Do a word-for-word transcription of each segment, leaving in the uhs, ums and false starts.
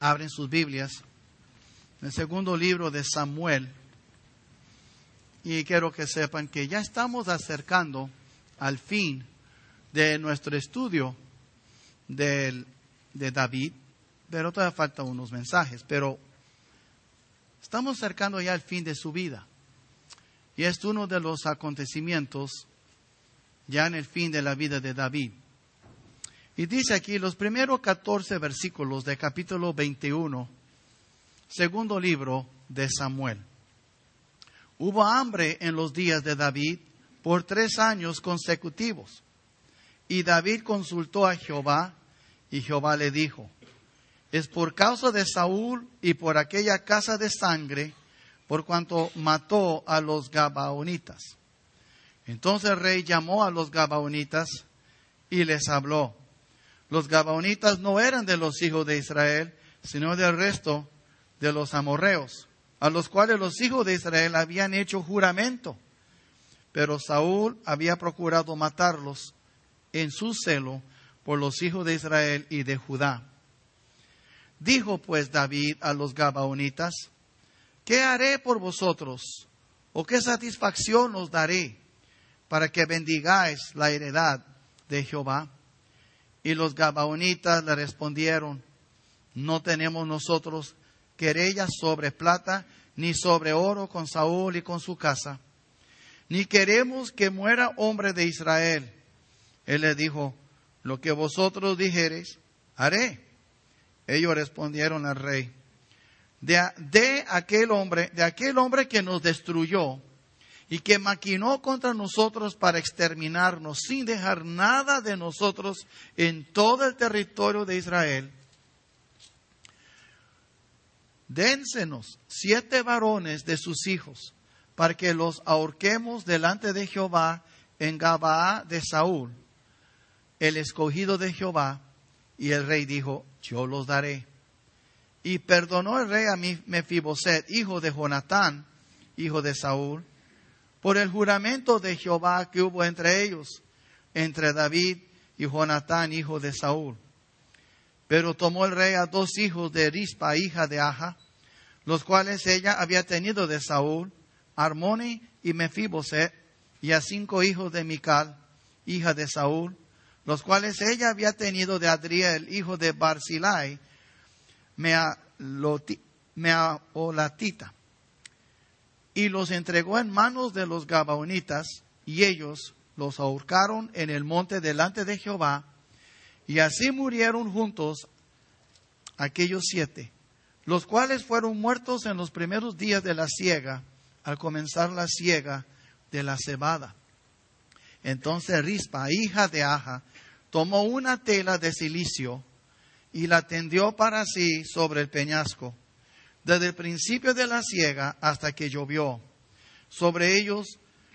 abren sus Biblias en el segundo libro de Samuel. Y quiero que sepan que ya estamos acercando al fin de nuestro estudio de, de David, pero todavía faltan unos mensajes, pero estamos acercando ya al fin de su vida. Y es uno de los acontecimientos ya en el fin de la vida de David. Y dice aquí los primeros catorce versículos de capítulo veintiuno, segundo libro de Samuel. Hubo hambre en los días de David por tres años consecutivos. Y David consultó a Jehová, y Jehová le dijo: es por causa de Saúl y por aquella casa de sangre, por cuanto mató a los Gabaonitas. Entonces el rey llamó a los Gabaonitas y les habló. Los Gabaonitas no eran de los hijos de Israel, sino del resto de los amorreos, a los cuales los hijos de Israel habían hecho juramento. Pero Saúl había procurado matarlos en su celo por los hijos de Israel y de Judá. Dijo pues David a los Gabaonitas: ¿qué haré por vosotros? ¿O qué satisfacción os daré para que bendigáis la heredad de Jehová? Y los Gabaonitas le respondieron: no tenemos nosotros querellas sobre plata, ni sobre oro con Saúl y con su casa, ni queremos que muera hombre de Israel. Él le dijo: lo que vosotros dijereis, haré. Ellos respondieron al rey: de, de aquel hombre, de aquel hombre que nos destruyó y que maquinó contra nosotros para exterminarnos sin dejar nada de nosotros en todo el territorio de Israel, dénsenos siete varones de sus hijos, para que los ahorquemos delante de Jehová en Gabaa de Saúl, el escogido de Jehová. Y el rey dijo: yo los daré. Y perdonó el rey a Mefiboset, hijo de Jonatán, hijo de Saúl, por el juramento de Jehová que hubo entre ellos, entre David y Jonatán, hijo de Saúl. Pero tomó el rey a dos hijos de Rispa, hija de Aja, los cuales ella había tenido de Saúl, Armoni y Mefiboset, y a cinco hijos de Mical, hija de Saúl, los cuales ella había tenido de Adriel, hijo de Barzillai, Meaolatita, y los entregó en manos de los Gabaonitas, y ellos los ahorcaron en el monte delante de Jehová, y así murieron juntos aquellos siete, los cuales fueron muertos en los primeros días de la siega, al comenzar la siega de la cebada. Entonces Rispa, hija de Aja, tomó una tela de cilicio y la tendió para sí sobre el peñasco, desde el principio de la siega hasta que llovió sobre ellos,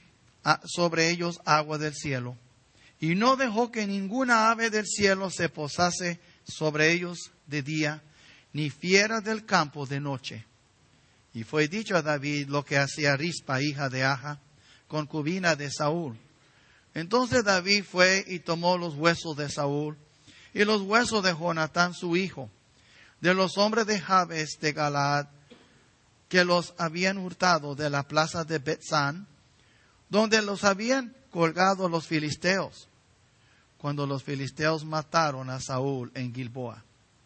sobre ellos agua del cielo. Y no dejó que ninguna ave del cielo se posase sobre ellos de día, ni fiera del campo de noche. Y fue dicho a David lo que hacía Rispa, hija de Aja, concubina de Saúl. Entonces David fue y tomó los huesos de Saúl y los huesos de Jonatán su hijo, de los hombres de Jabes de Galaad, que los habían hurtado de la plaza de Betzán, donde los habían colgado los filisteos, cuando los filisteos mataron a Saúl en Gilboa.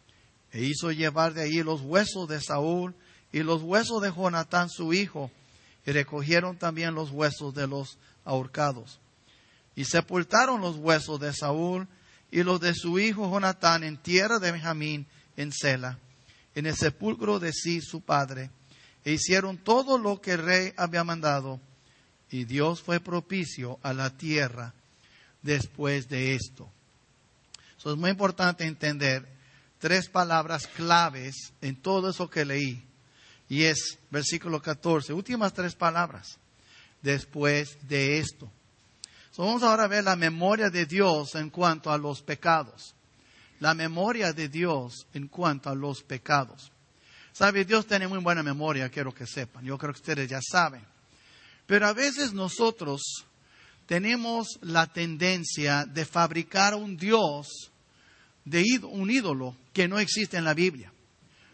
E hizo llevar de allí los huesos de Saúl y los huesos de Jonatán su hijo, y recogieron también los huesos de los ahorcados. Y sepultaron los huesos de Saúl y los de su hijo Jonatán en tierra de Benjamín, en Sela, en el sepulcro de Cis su padre. E hicieron todo lo que el rey había mandado. Y Dios fue propicio a la tierra después de esto. Eso es muy importante entender tres palabras claves en todo eso que leí. Y es versículo catorce, últimas tres palabras. Después de esto. So, vamos ahora a ver la memoria de Dios en cuanto a los pecados. La memoria de Dios en cuanto a los pecados. ¿Sabe? Dios tiene muy buena memoria, quiero que sepan. Yo creo que ustedes ya saben. Pero a veces nosotros tenemos la tendencia de fabricar un Dios, de un ídolo que no existe en la Biblia.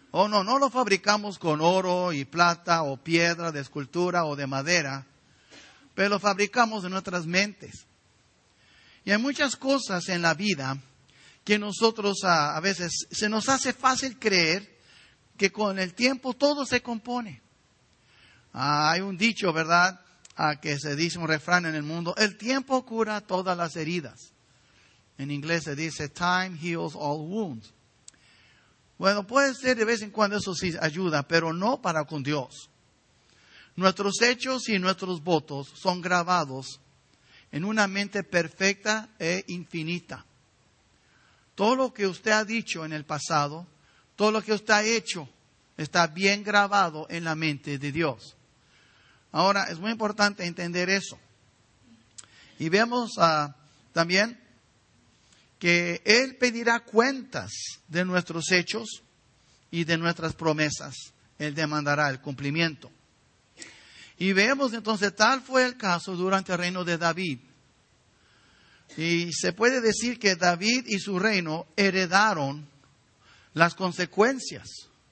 Oh, no, no lo fabricamos con oro y plata o piedra de escultura o de madera, pero lo fabricamos en nuestras mentes. Y hay muchas cosas en la vida que nosotros a, a veces se nos hace fácil creer que con el tiempo todo se compone. Ah, hay un dicho, ¿verdad?, ah, que se dice, un refrán en el mundo: el tiempo cura todas las heridas. En inglés se dice, time heals all wounds. Bueno, puede ser de vez en cuando, eso sí ayuda, pero no para con Dios. Nuestros hechos y nuestros votos son grabados en una mente perfecta e infinita. Todo lo que usted ha dicho en el pasado, todo lo que usted ha hecho, está bien grabado en la mente de Dios. Ahora, es muy importante entender eso. Y vemos uh, también que Él pedirá cuentas de nuestros hechos y de nuestras promesas. Él demandará el cumplimiento. Y vemos entonces, tal fue el caso durante el reino de David. Y se puede decir que David y su reino heredaron las consecuencias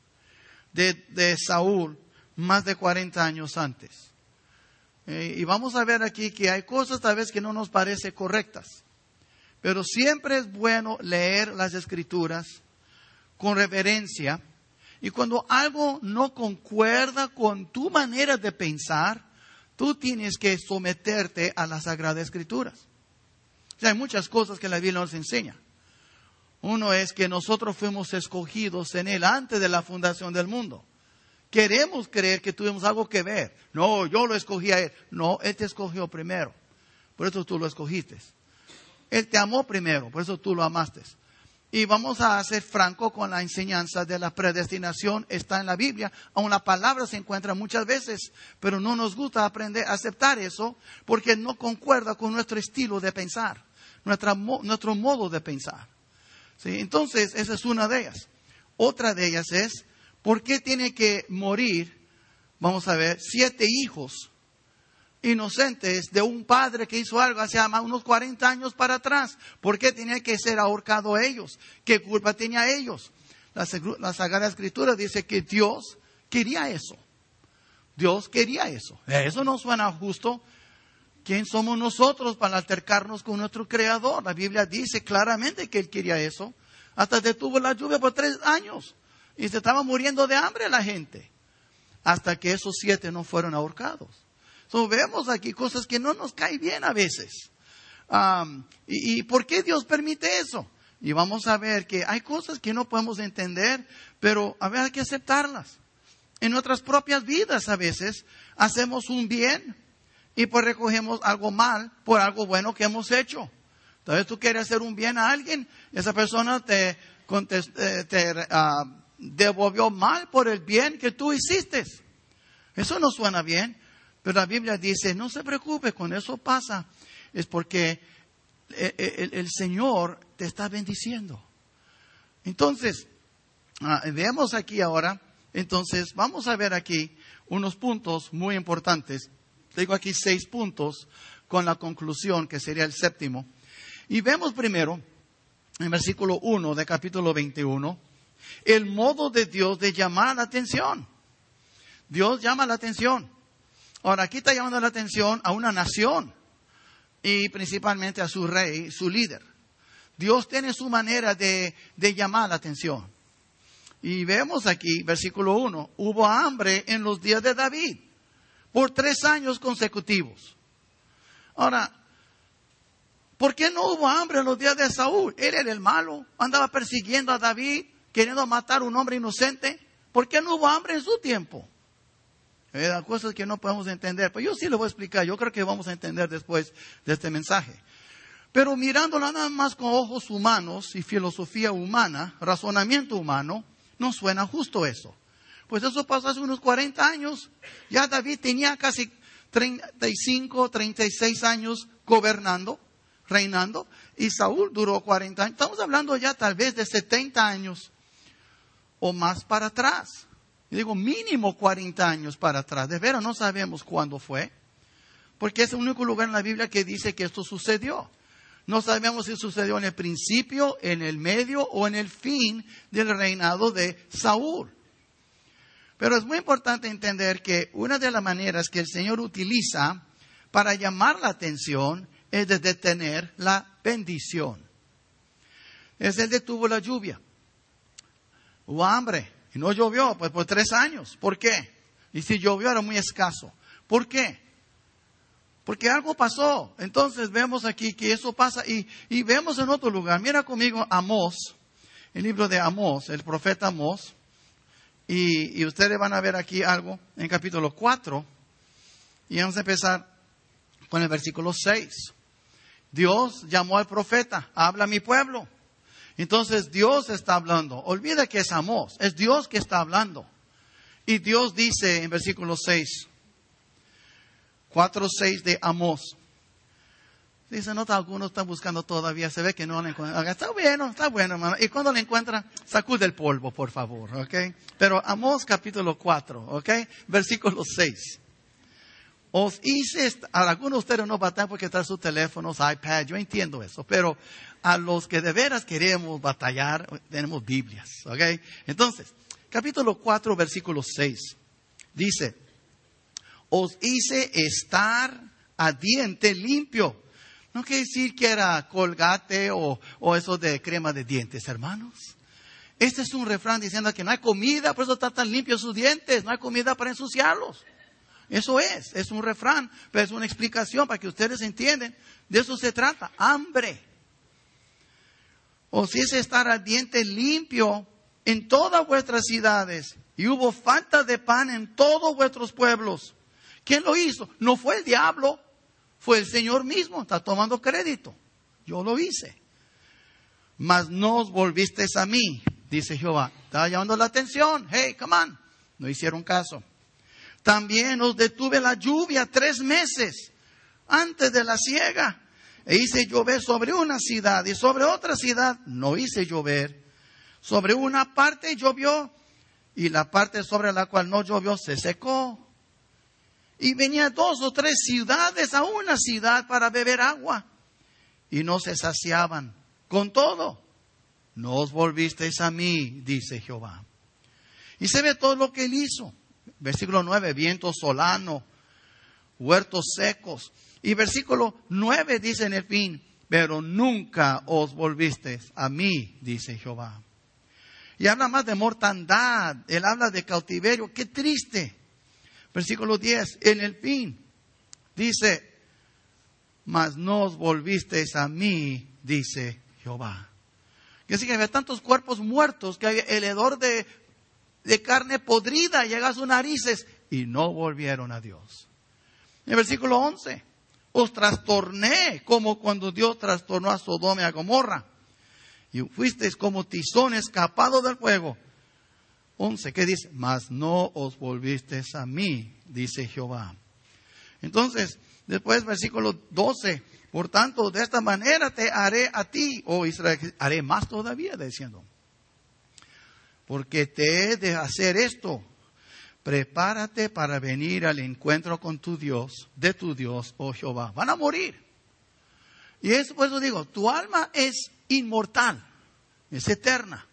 de, de Saúl más de cuarenta años antes. Eh, y vamos a ver aquí que hay cosas tal vez que no nos parecen correctas. Pero siempre es bueno leer las Escrituras con reverencia. Y cuando algo no concuerda con tu manera de pensar, tú tienes que someterte a las Sagradas Escrituras. O sea, hay muchas cosas que la Biblia nos enseña. Uno es que nosotros fuimos escogidos en Él antes de la fundación del mundo. Queremos creer que tuvimos algo que ver. No, yo lo escogí a Él. No, Él te escogió primero. Por eso tú lo escogiste. Él te amó primero, por eso tú lo amaste. Y vamos a ser franco con la enseñanza de la predestinación. Está en la Biblia. Aún la palabra se encuentra muchas veces, pero no nos gusta aprender a aceptar eso porque no concuerda con nuestro estilo de pensar, nuestra, nuestro modo de pensar. ¿Sí? Entonces, esa es una de ellas. Otra de ellas es, ¿por qué tiene que morir, vamos a ver, siete hijos inocentes de un padre que hizo algo hace unos cuarenta años para atrás? ¿Por qué tenía que ser ahorcado ellos? ¿Qué culpa tenía ellos? La, la Sagrada Escritura dice que Dios quería eso. Dios quería eso. Eso no suena justo. ¿Quién somos nosotros para altercarnos con nuestro Creador? La Biblia dice claramente que Él quería eso. Hasta detuvo la lluvia por tres años. Y se estaba muriendo de hambre la gente. Hasta que esos siete no fueron ahorcados. So, vemos aquí cosas que no nos caen bien a veces. Um, y, ¿Y por qué Dios permite eso? Y vamos a ver que hay cosas que no podemos entender, pero a ver, hay que aceptarlas. En nuestras propias vidas a veces hacemos un bien y pues recogemos algo mal por algo bueno que hemos hecho. Tal vez tú quieres hacer un bien a alguien, esa persona te, contest, eh, te uh, devolvió mal por el bien que tú hiciste. Eso no suena bien. Pero la Biblia dice, no se preocupe, cuando eso pasa, es porque el, el, el Señor te está bendiciendo. Entonces, uh, veamos aquí ahora, entonces vamos a ver aquí unos puntos muy importantes. Tengo aquí seis puntos con la conclusión, que sería el séptimo. Y vemos primero, en versículo uno de capítulo veintiuno, el modo de Dios de llamar la atención. Dios llama la atención. Ahora, aquí está llamando la atención a una nación y principalmente a su rey, su líder. Dios tiene su manera de, de llamar la atención. Y vemos aquí, versículo uno, hubo hambre en los días de David por tres años consecutivos. Ahora, ¿por qué no hubo hambre en los días de Saúl? Él era el malo, andaba persiguiendo a David, queriendo matar a un hombre inocente. ¿Por qué no hubo hambre en su tiempo? Eh, cosas que no podemos entender. Pero yo sí lo voy a explicar. Yo creo que vamos a entender después de este mensaje. Pero mirando nada más con ojos humanos y filosofía humana, razonamiento humano, no suena justo eso. Pues eso pasó hace unos cuarenta años. Ya David tenía casi treinta y cinco, treinta y seis años gobernando, reinando. Y Saúl duró cuarenta años. Estamos hablando ya tal vez de setenta años o más para atrás. Y digo mínimo cuarenta años para atrás. De veras no sabemos cuándo fue. Porque es el único lugar en la Biblia que dice que esto sucedió. No sabemos si sucedió en el principio, en el medio o en el fin del reinado de Saúl. Pero es muy importante entender que una de las maneras que el Señor utiliza para llamar la atención es de detener la bendición. Es Él detuvo la lluvia. Hubo hambre y no llovió pues por tres años. ¿Por qué? Y si llovió era muy escaso. ¿Por qué? Porque algo pasó. Entonces vemos aquí que eso pasa y, y vemos en otro lugar. Mira conmigo Amós, el libro de Amós, el profeta Amós. Y, y ustedes van a ver aquí algo en capítulo cuatro. Y vamos a empezar con el versículo seis. Dios llamó al profeta, habla a mi pueblo. Entonces Dios está hablando. Olvida que es Amós, es Dios que está hablando. Y Dios dice en versículo seis, cuatro seis de Amós. Si se nota, algunos están buscando todavía, se ve que no lo encuentran. Está bueno, está bueno, hermano. Y cuando lo encuentran, sacude el polvo, por favor, ¿ok? Pero Amós capítulo cuatro, ¿ok? Versículo seis. Os hice, a algunos de ustedes no batallan porque traen sus teléfonos, iPad, yo entiendo eso. Pero a los que de veras queremos batallar, tenemos Biblias, ¿ok? Entonces, capítulo cuatro, versículo seis. Dice, os hice estar a diente limpio. No quiere decir que era Colgate o, o eso de crema de dientes, hermanos. Este es un refrán diciendo que no hay comida, por eso están tan limpios sus dientes. No hay comida para ensuciarlos. Eso es, es un refrán, pero es una explicación para que ustedes entiendan. De eso se trata, hambre. Os hice estar a diente limpio en todas vuestras ciudades. Y hubo falta de pan en todos vuestros pueblos. ¿Quién lo hizo? No fue el diablo. Fue el Señor mismo, está tomando crédito. Yo lo hice. Mas no os volvisteis a mí, dice Jehová. Estaba llamando la atención. Hey, come on. No hicieron caso. También os detuve la lluvia tres meses antes de la siega. E hice llover sobre una ciudad y sobre otra ciudad no hice llover. Sobre una parte llovió y la parte sobre la cual no llovió se secó. Y venía dos o tres ciudades a una ciudad para beber agua. Y no se saciaban. Con todo, no os volvisteis a mí, dice Jehová. Y se ve todo lo que él hizo. Versículo nueve, viento solano, huertos secos. Y versículo nueve dice en el fin, pero nunca os volvisteis a mí, dice Jehová. Y habla más de mortandad. Él habla de cautiverio. Qué triste. Versículo diez, en el fin, dice, mas no os volvisteis a mí, dice Jehová. Que sí que había tantos cuerpos muertos que había el hedor de, de carne podrida llega a sus narices y no volvieron a Dios. En el versículo once, os trastorné como cuando Dios trastornó a Sodoma y a Gomorra. Y fuisteis como tizón escapado del fuego. once, ¿qué dice? Mas no os volvisteis a mí, dice Jehová. Entonces, después versículo doce, por tanto, de esta manera te haré a ti, oh Israel, haré más todavía, diciendo. Porque te he de hacer esto, prepárate para venir al encuentro con tu Dios, de tu Dios, oh Jehová. Van a morir. Y es por eso digo, tu alma es inmortal, es eterna.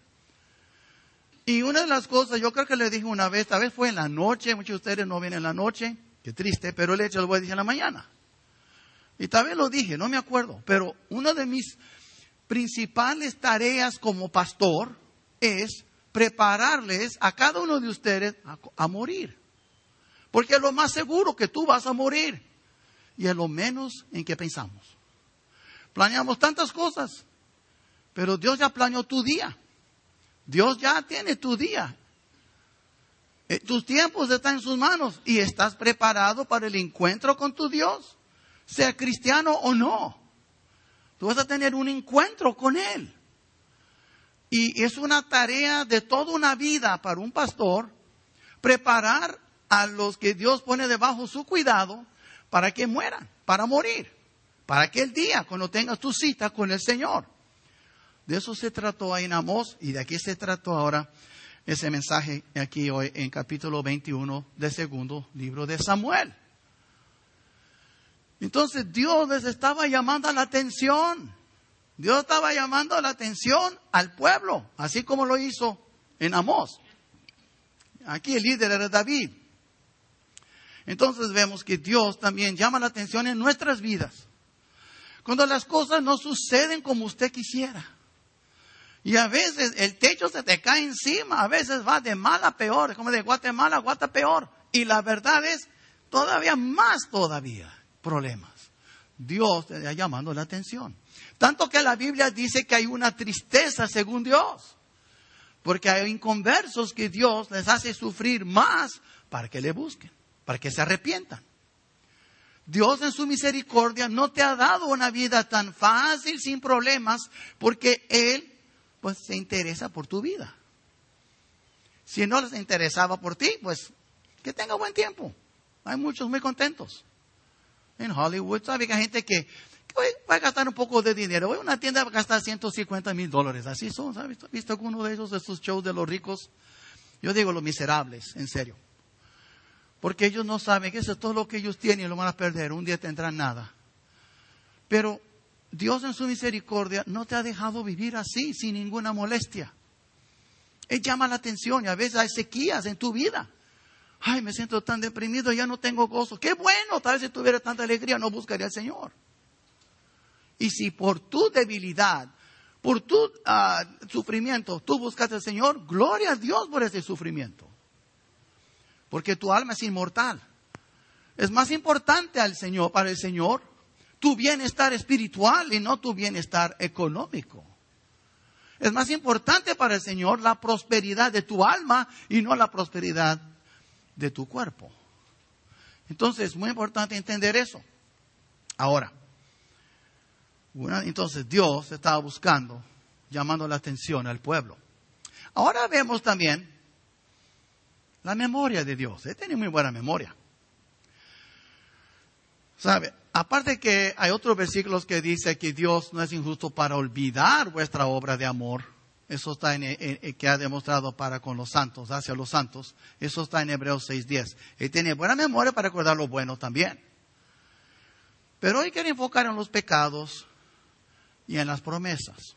Y una de las cosas, yo creo que le dije una vez, tal vez fue en la noche, muchos de ustedes no vienen en la noche, qué triste, pero el hecho lo voy a decir en la mañana. Y tal vez lo dije, no me acuerdo, pero una de mis principales tareas como pastor es prepararles a cada uno de ustedes a, a morir. Porque es lo más seguro que tú vas a morir. Y es lo menos en que pensamos. Planeamos tantas cosas, pero Dios ya planeó tu día. Dios ya tiene tu día. Eh, tus tiempos están en sus manos y estás preparado para el encuentro con tu Dios, sea cristiano o no. Tú vas a tener un encuentro con Él. Y es una tarea de toda una vida para un pastor preparar a los que Dios pone debajo su cuidado para que mueran, para morir, para aquel día cuando tengas tu cita con el Señor. De eso se trató ahí en Amós y de aquí se trató ahora ese mensaje aquí hoy en capítulo veintiuno del segundo libro de Samuel. Entonces Dios les estaba llamando la atención. Dios estaba llamando la atención al pueblo, así como lo hizo en Amós. Aquí el líder era David. Entonces vemos que Dios también llama la atención en nuestras vidas. Cuando las cosas no suceden como usted quisiera. Y a veces el techo se te cae encima. A veces va de mal a peor. Como de Guatemala a Guatapeor. Y la verdad es todavía más todavía problemas. Dios te está llamando la atención. Tanto que la Biblia dice que hay una tristeza según Dios. Porque hay inconversos que Dios les hace sufrir más para que le busquen. Para que se arrepientan. Dios en su misericordia no te ha dado una vida tan fácil, sin problemas, porque Él pues se interesa por tu vida. Si no les interesaba por ti, pues que tenga buen tiempo. Hay muchos muy contentos. En Hollywood, ¿sabe que hay gente que, que va a gastar un poco de dinero? Voy a una tienda va a gastar ciento cincuenta mil dólares. Así son, ¿sabes? ¿Has visto alguno de esos, de esos shows de los ricos? Yo digo los miserables, en serio. Porque ellos no saben que eso es todo lo que ellos tienen y lo van a perder. Un día tendrán nada. Pero Dios en su misericordia no te ha dejado vivir así, sin ninguna molestia. Él llama la atención y a veces hay sequías en tu vida. Ay, me siento tan deprimido, ya no tengo gozo. Qué bueno, tal vez si tuviera tanta alegría no buscaría al Señor. Y si por tu debilidad, por tu uh, sufrimiento, tú buscaste al Señor, gloria a Dios por ese sufrimiento. Porque tu alma es inmortal. Es más importante al Señor, para el Señor, tu bienestar espiritual y no tu bienestar económico. Es más importante para el Señor la prosperidad de tu alma y no la prosperidad de tu cuerpo. Entonces es muy importante entender eso. Ahora, una, entonces Dios estaba buscando, llamando la atención al pueblo. Ahora vemos también la memoria de Dios. Él tiene muy buena memoria. ¿Sabe? Aparte que hay otros versículos que dice que Dios no es injusto para olvidar vuestra obra de amor. Eso está en, en, en que ha demostrado para con los santos, hacia los santos. Eso está en Hebreos seis diez. Él tiene buena memoria para recordar lo bueno también. Pero hoy quiere enfocar en los pecados y en las promesas.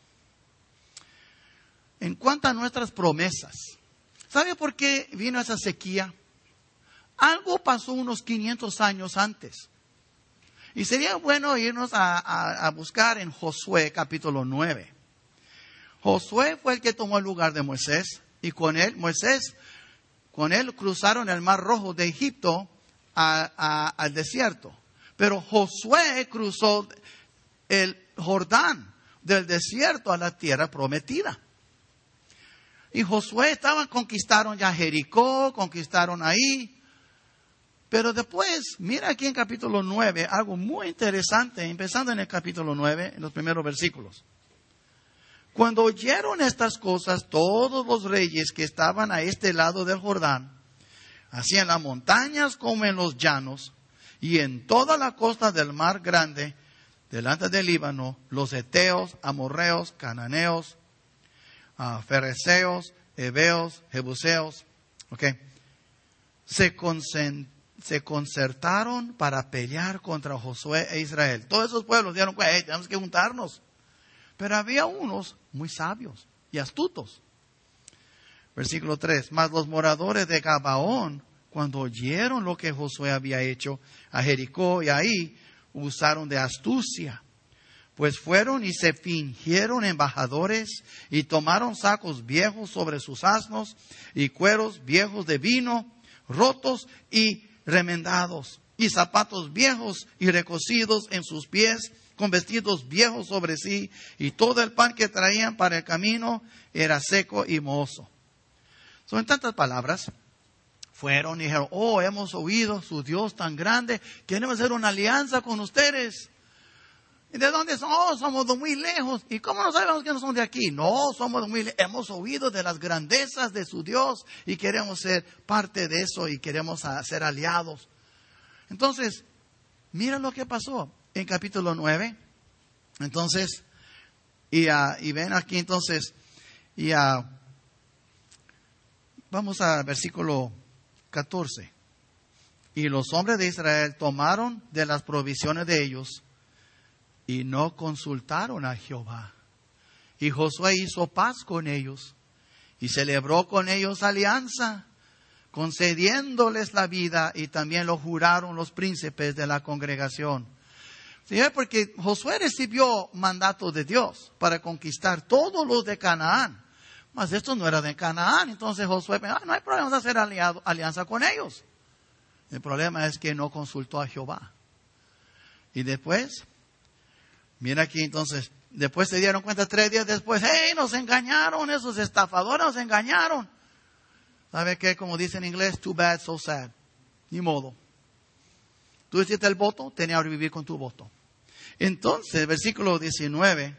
En cuanto a nuestras promesas, ¿sabe por qué vino esa sequía? Algo pasó unos quinientos años antes. Y sería bueno irnos a, a, a buscar en Josué capítulo nueve. Josué fue el que tomó el lugar de Moisés. Y con él, Moisés, con él cruzaron el mar rojo de Egipto a, a, al desierto. Pero Josué cruzó el Jordán del desierto a la tierra prometida. Y Josué estaban, conquistaron ya Jericó, conquistaron ahí. Pero después, mira aquí en capítulo nueve, algo muy interesante, empezando en el capítulo nueve, en los primeros versículos. Cuando oyeron estas cosas, todos los reyes que estaban a este lado del Jordán, así en las montañas como en los llanos, y en toda la costa del mar grande, delante del Líbano, los heteos, amorreos, cananeos, uh, fereceos, heveos, jebuseos, okay, se concentraron. Se concertaron para pelear contra Josué e Israel. Todos esos pueblos dijeron, hey, tenemos que juntarnos. Pero había unos muy sabios y astutos. Versículo tres. Mas los moradores de Gabaón, cuando oyeron lo que Josué había hecho a Jericó y ahí, usaron de astucia. Pues fueron y se fingieron embajadores y tomaron sacos viejos sobre sus asnos y cueros viejos de vino, rotos y remendados, y zapatos viejos y recocidos en sus pies, con vestidos viejos sobre sí, y todo el pan que traían para el camino era seco y mohoso. Son en tantas palabras, fueron y dijeron, oh, hemos oído su Dios tan grande, queremos hacer una alianza con ustedes. ¿Y de dónde son? Oh, somos de muy lejos. ¿Y cómo no sabemos que no son de aquí? No, somos de muy lejos. Hemos oído de las grandezas de su Dios y queremos ser parte de eso y queremos ser aliados. Entonces, mira lo que pasó en capítulo nueve. Entonces, y, uh, y ven aquí entonces, y uh, vamos al versículo catorce. Y los hombres de Israel tomaron de las provisiones de ellos y no consultaron a Jehová. Y Josué hizo paz con ellos y celebró con ellos alianza concediéndoles la vida, y también lo juraron los príncipes de la congregación. ¿Sí? Porque Josué recibió mandato de Dios para conquistar todos los de Canaán. Mas esto no era de Canaán. Entonces Josué pensó, ah, no hay problema de hacer aliado, alianza con ellos. El problema es que no consultó a Jehová. Y después, mira aquí entonces, después se dieron cuenta tres días después, hey, nos engañaron, esos estafadores nos engañaron. ¿Sabe qué? Como dice en inglés, too bad, so sad. Ni modo. Tú hiciste el voto, tenías que vivir con tu voto. Entonces, versículo diecinueve.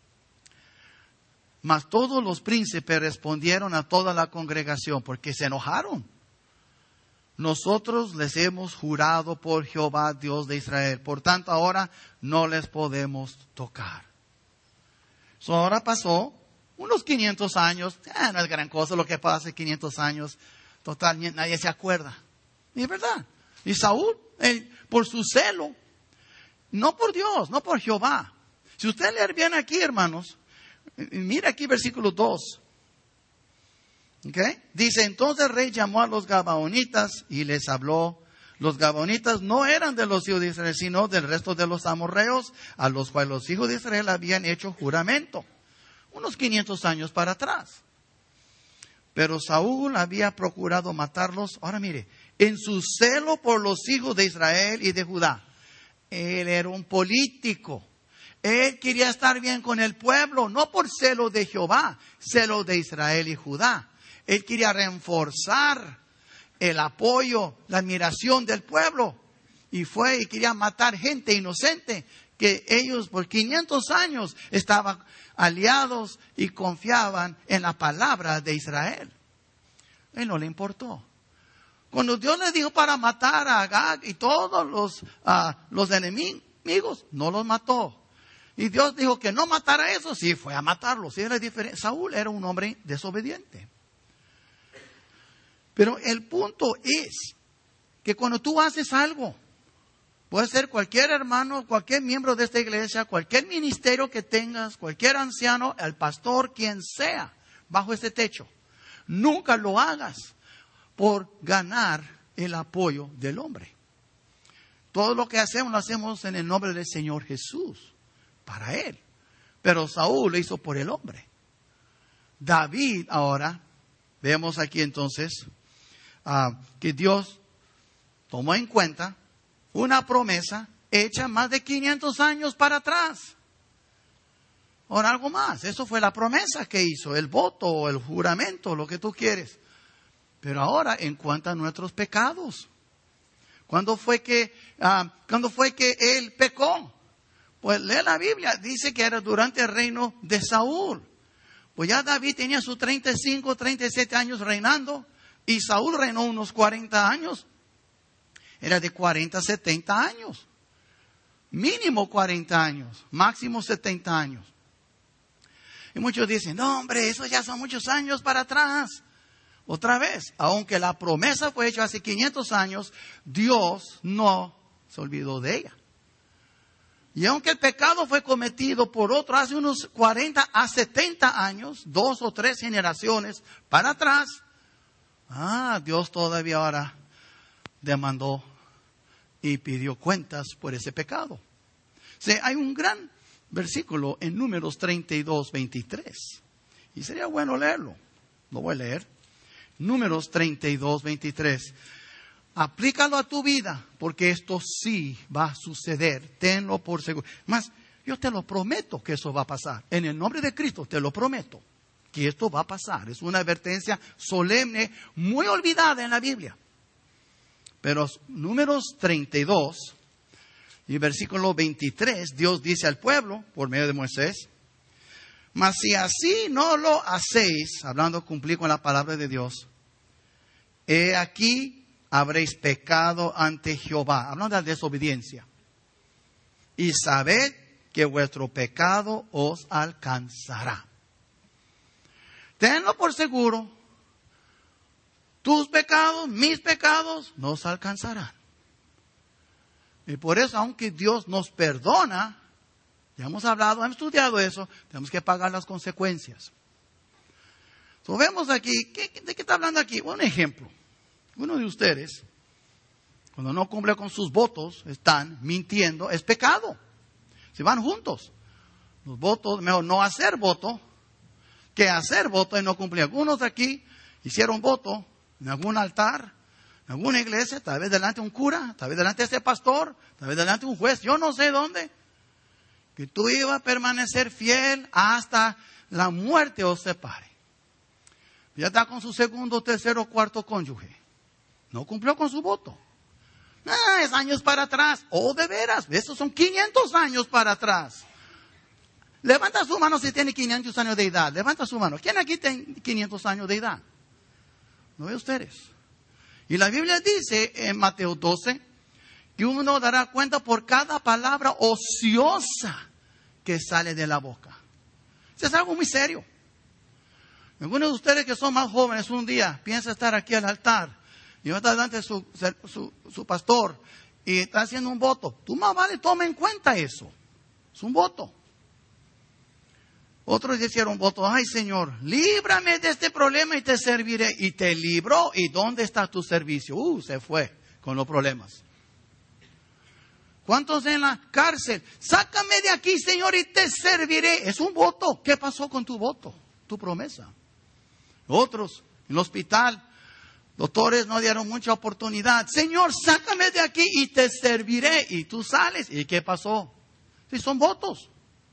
Mas todos los príncipes respondieron a toda la congregación, porque se enojaron. Nosotros les hemos jurado por Jehová, Dios de Israel. Por tanto, ahora no les podemos tocar. So, ahora pasó unos quinientos años. Eh, no es gran cosa lo que pasa hace quinientos años. Total, nadie se acuerda. Y es verdad. Y Saúl, él, por su celo, no por Dios, no por Jehová. Si usted lee bien aquí, hermanos, mira aquí versículo dos. ¿Okay? Dice, entonces el rey llamó a los gabaonitas y les habló. Los gabaonitas no eran de los hijos de Israel, sino del resto de los amorreos, a los cuales los hijos de Israel habían hecho juramento, unos quinientos años para atrás. Pero Saúl había procurado matarlos. Ahora mire, en su celo por los hijos de Israel y de Judá. Él era un político. Él quería estar bien con el pueblo, no por celo de Jehová, celo de Israel y Judá. Él quería reforzar el apoyo, la admiración del pueblo. Y fue y quería matar gente inocente, que ellos por quinientos años estaban aliados y confiaban en la palabra de Israel. Él no le importó. Cuando Dios le dijo para matar a Agag y todos los, uh, los enemigos, no los mató. Y Dios dijo que no matara a esos, sí, fue a matarlos. Sí, era diferente. Saúl era un hombre desobediente. Pero el punto es que cuando tú haces algo, puede ser cualquier hermano, cualquier miembro de esta iglesia, cualquier ministerio que tengas, cualquier anciano, el pastor, quien sea, bajo este techo, nunca lo hagas por ganar el apoyo del hombre. Todo lo que hacemos, lo hacemos en el nombre del Señor Jesús, para Él. Pero Saúl lo hizo por el hombre. David ahora, vemos aquí entonces, uh, que Dios tomó en cuenta una promesa hecha más de quinientos años para atrás. Ahora algo más, eso fue la promesa que hizo, el voto, el juramento, lo que tú quieres. Pero ahora, en cuanto a nuestros pecados, ¿cuándo fue que, uh, ¿cuándo fue que él pecó? Pues lee la Biblia, dice que era durante el reino de Saúl. Pues ya David tenía sus treinta y cinco, treinta y siete años reinando, y Saúl reinó unos cuarenta años. Era de cuarenta a setenta años. Mínimo cuarenta años, máximo setenta años. Y muchos dicen, no hombre, esos ya son muchos años para atrás. Otra vez, aunque la promesa fue hecha hace quinientos años, Dios no se olvidó de ella. Y aunque el pecado fue cometido por otro hace unos cuarenta a setenta años, dos o tres generaciones para atrás, ah, Dios todavía ahora demandó y pidió cuentas por ese pecado. O sea, hay un gran versículo en Números treinta y dos, veintitrés. Y sería bueno leerlo. Lo voy a leer. Números treinta y dos, veintitrés. Aplícalo a tu vida, porque esto sí va a suceder. Tenlo por seguro. Más, yo te lo prometo que eso va a pasar. En el nombre de Cristo te lo prometo que esto va a pasar. Es una advertencia solemne, muy olvidada en la Biblia. Pero Números treinta y dos y versículo veintitrés, Dios dice al pueblo, por medio de Moisés, mas si así no lo hacéis, hablando cumplir con la palabra de Dios, he aquí habréis pecado ante Jehová, hablando de la desobediencia, y sabed que vuestro pecado os alcanzará. Tenlo por seguro, tus pecados, mis pecados, nos alcanzarán. Y por eso, aunque Dios nos perdona, ya hemos hablado, hemos estudiado eso, tenemos que pagar las consecuencias. So, vemos aquí, ¿qué, ¿de qué está hablando aquí? Un ejemplo. Uno de ustedes, cuando no cumple con sus votos, están mintiendo, es pecado. Si van juntos, los votos, mejor no hacer voto, que hacer voto y no cumplir. Algunos de aquí hicieron voto en algún altar, en alguna iglesia, tal vez delante de un cura, tal vez delante de ese pastor, tal vez delante de un juez, yo no sé dónde, que tú ibas a permanecer fiel hasta la muerte os separe. Ya está con su segundo, tercero, cuarto cónyuge. No cumplió con su voto. Ah, es años para atrás. Oh, de veras, esos son quinientos años para atrás. Levanta su mano si tiene quinientos años de edad. Levanta su mano. ¿Quién aquí tiene quinientos años de edad? ¿No ve ustedes? Y la Biblia dice en Mateo doce que uno dará cuenta por cada palabra ociosa que sale de la boca. Eso es algo muy serio. Algunos de ustedes que son más jóvenes un día piensa estar aquí al altar y va a estar delante de su, su, su pastor y está haciendo un voto. Tú más vale toma en cuenta eso. Es un voto. Otros hicieron voto. Ay, Señor, líbrame de este problema y te serviré. Y te libró. ¿Y dónde está tu servicio? Uh, se fue con los problemas. ¿Cuántos en la cárcel? Sácame de aquí, Señor, y te serviré. Es un voto. ¿Qué pasó con tu voto? Tu promesa. Otros en el hospital. Doctores no dieron mucha oportunidad. Señor, sácame de aquí y te serviré. Y tú sales. ¿Y qué pasó? Sí, son votos.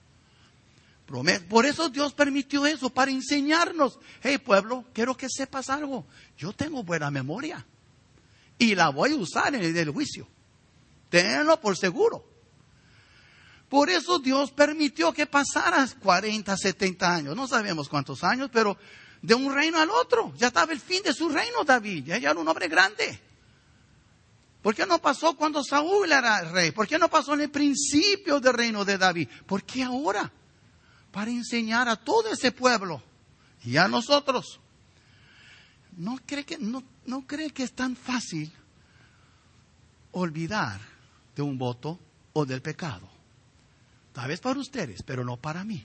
Por eso Dios permitió eso, para enseñarnos. Hey, pueblo, quiero que sepas algo. Yo tengo buena memoria. Y la voy a usar en el del juicio. Tenlo por seguro. Por eso Dios permitió que pasaras cuarenta, setenta años. No sabemos cuántos años, pero de un reino al otro. Ya estaba el fin de su reino, David. Ya era un hombre grande. ¿Por qué no pasó cuando Saúl era rey? ¿Por qué no pasó en el principio del reino de David? ¿Por qué ahora? Para enseñar a todo ese pueblo y a nosotros. ¿No cree que, no, no cree que es tan fácil olvidar de un voto o del pecado? Tal vez para ustedes, pero no para mí.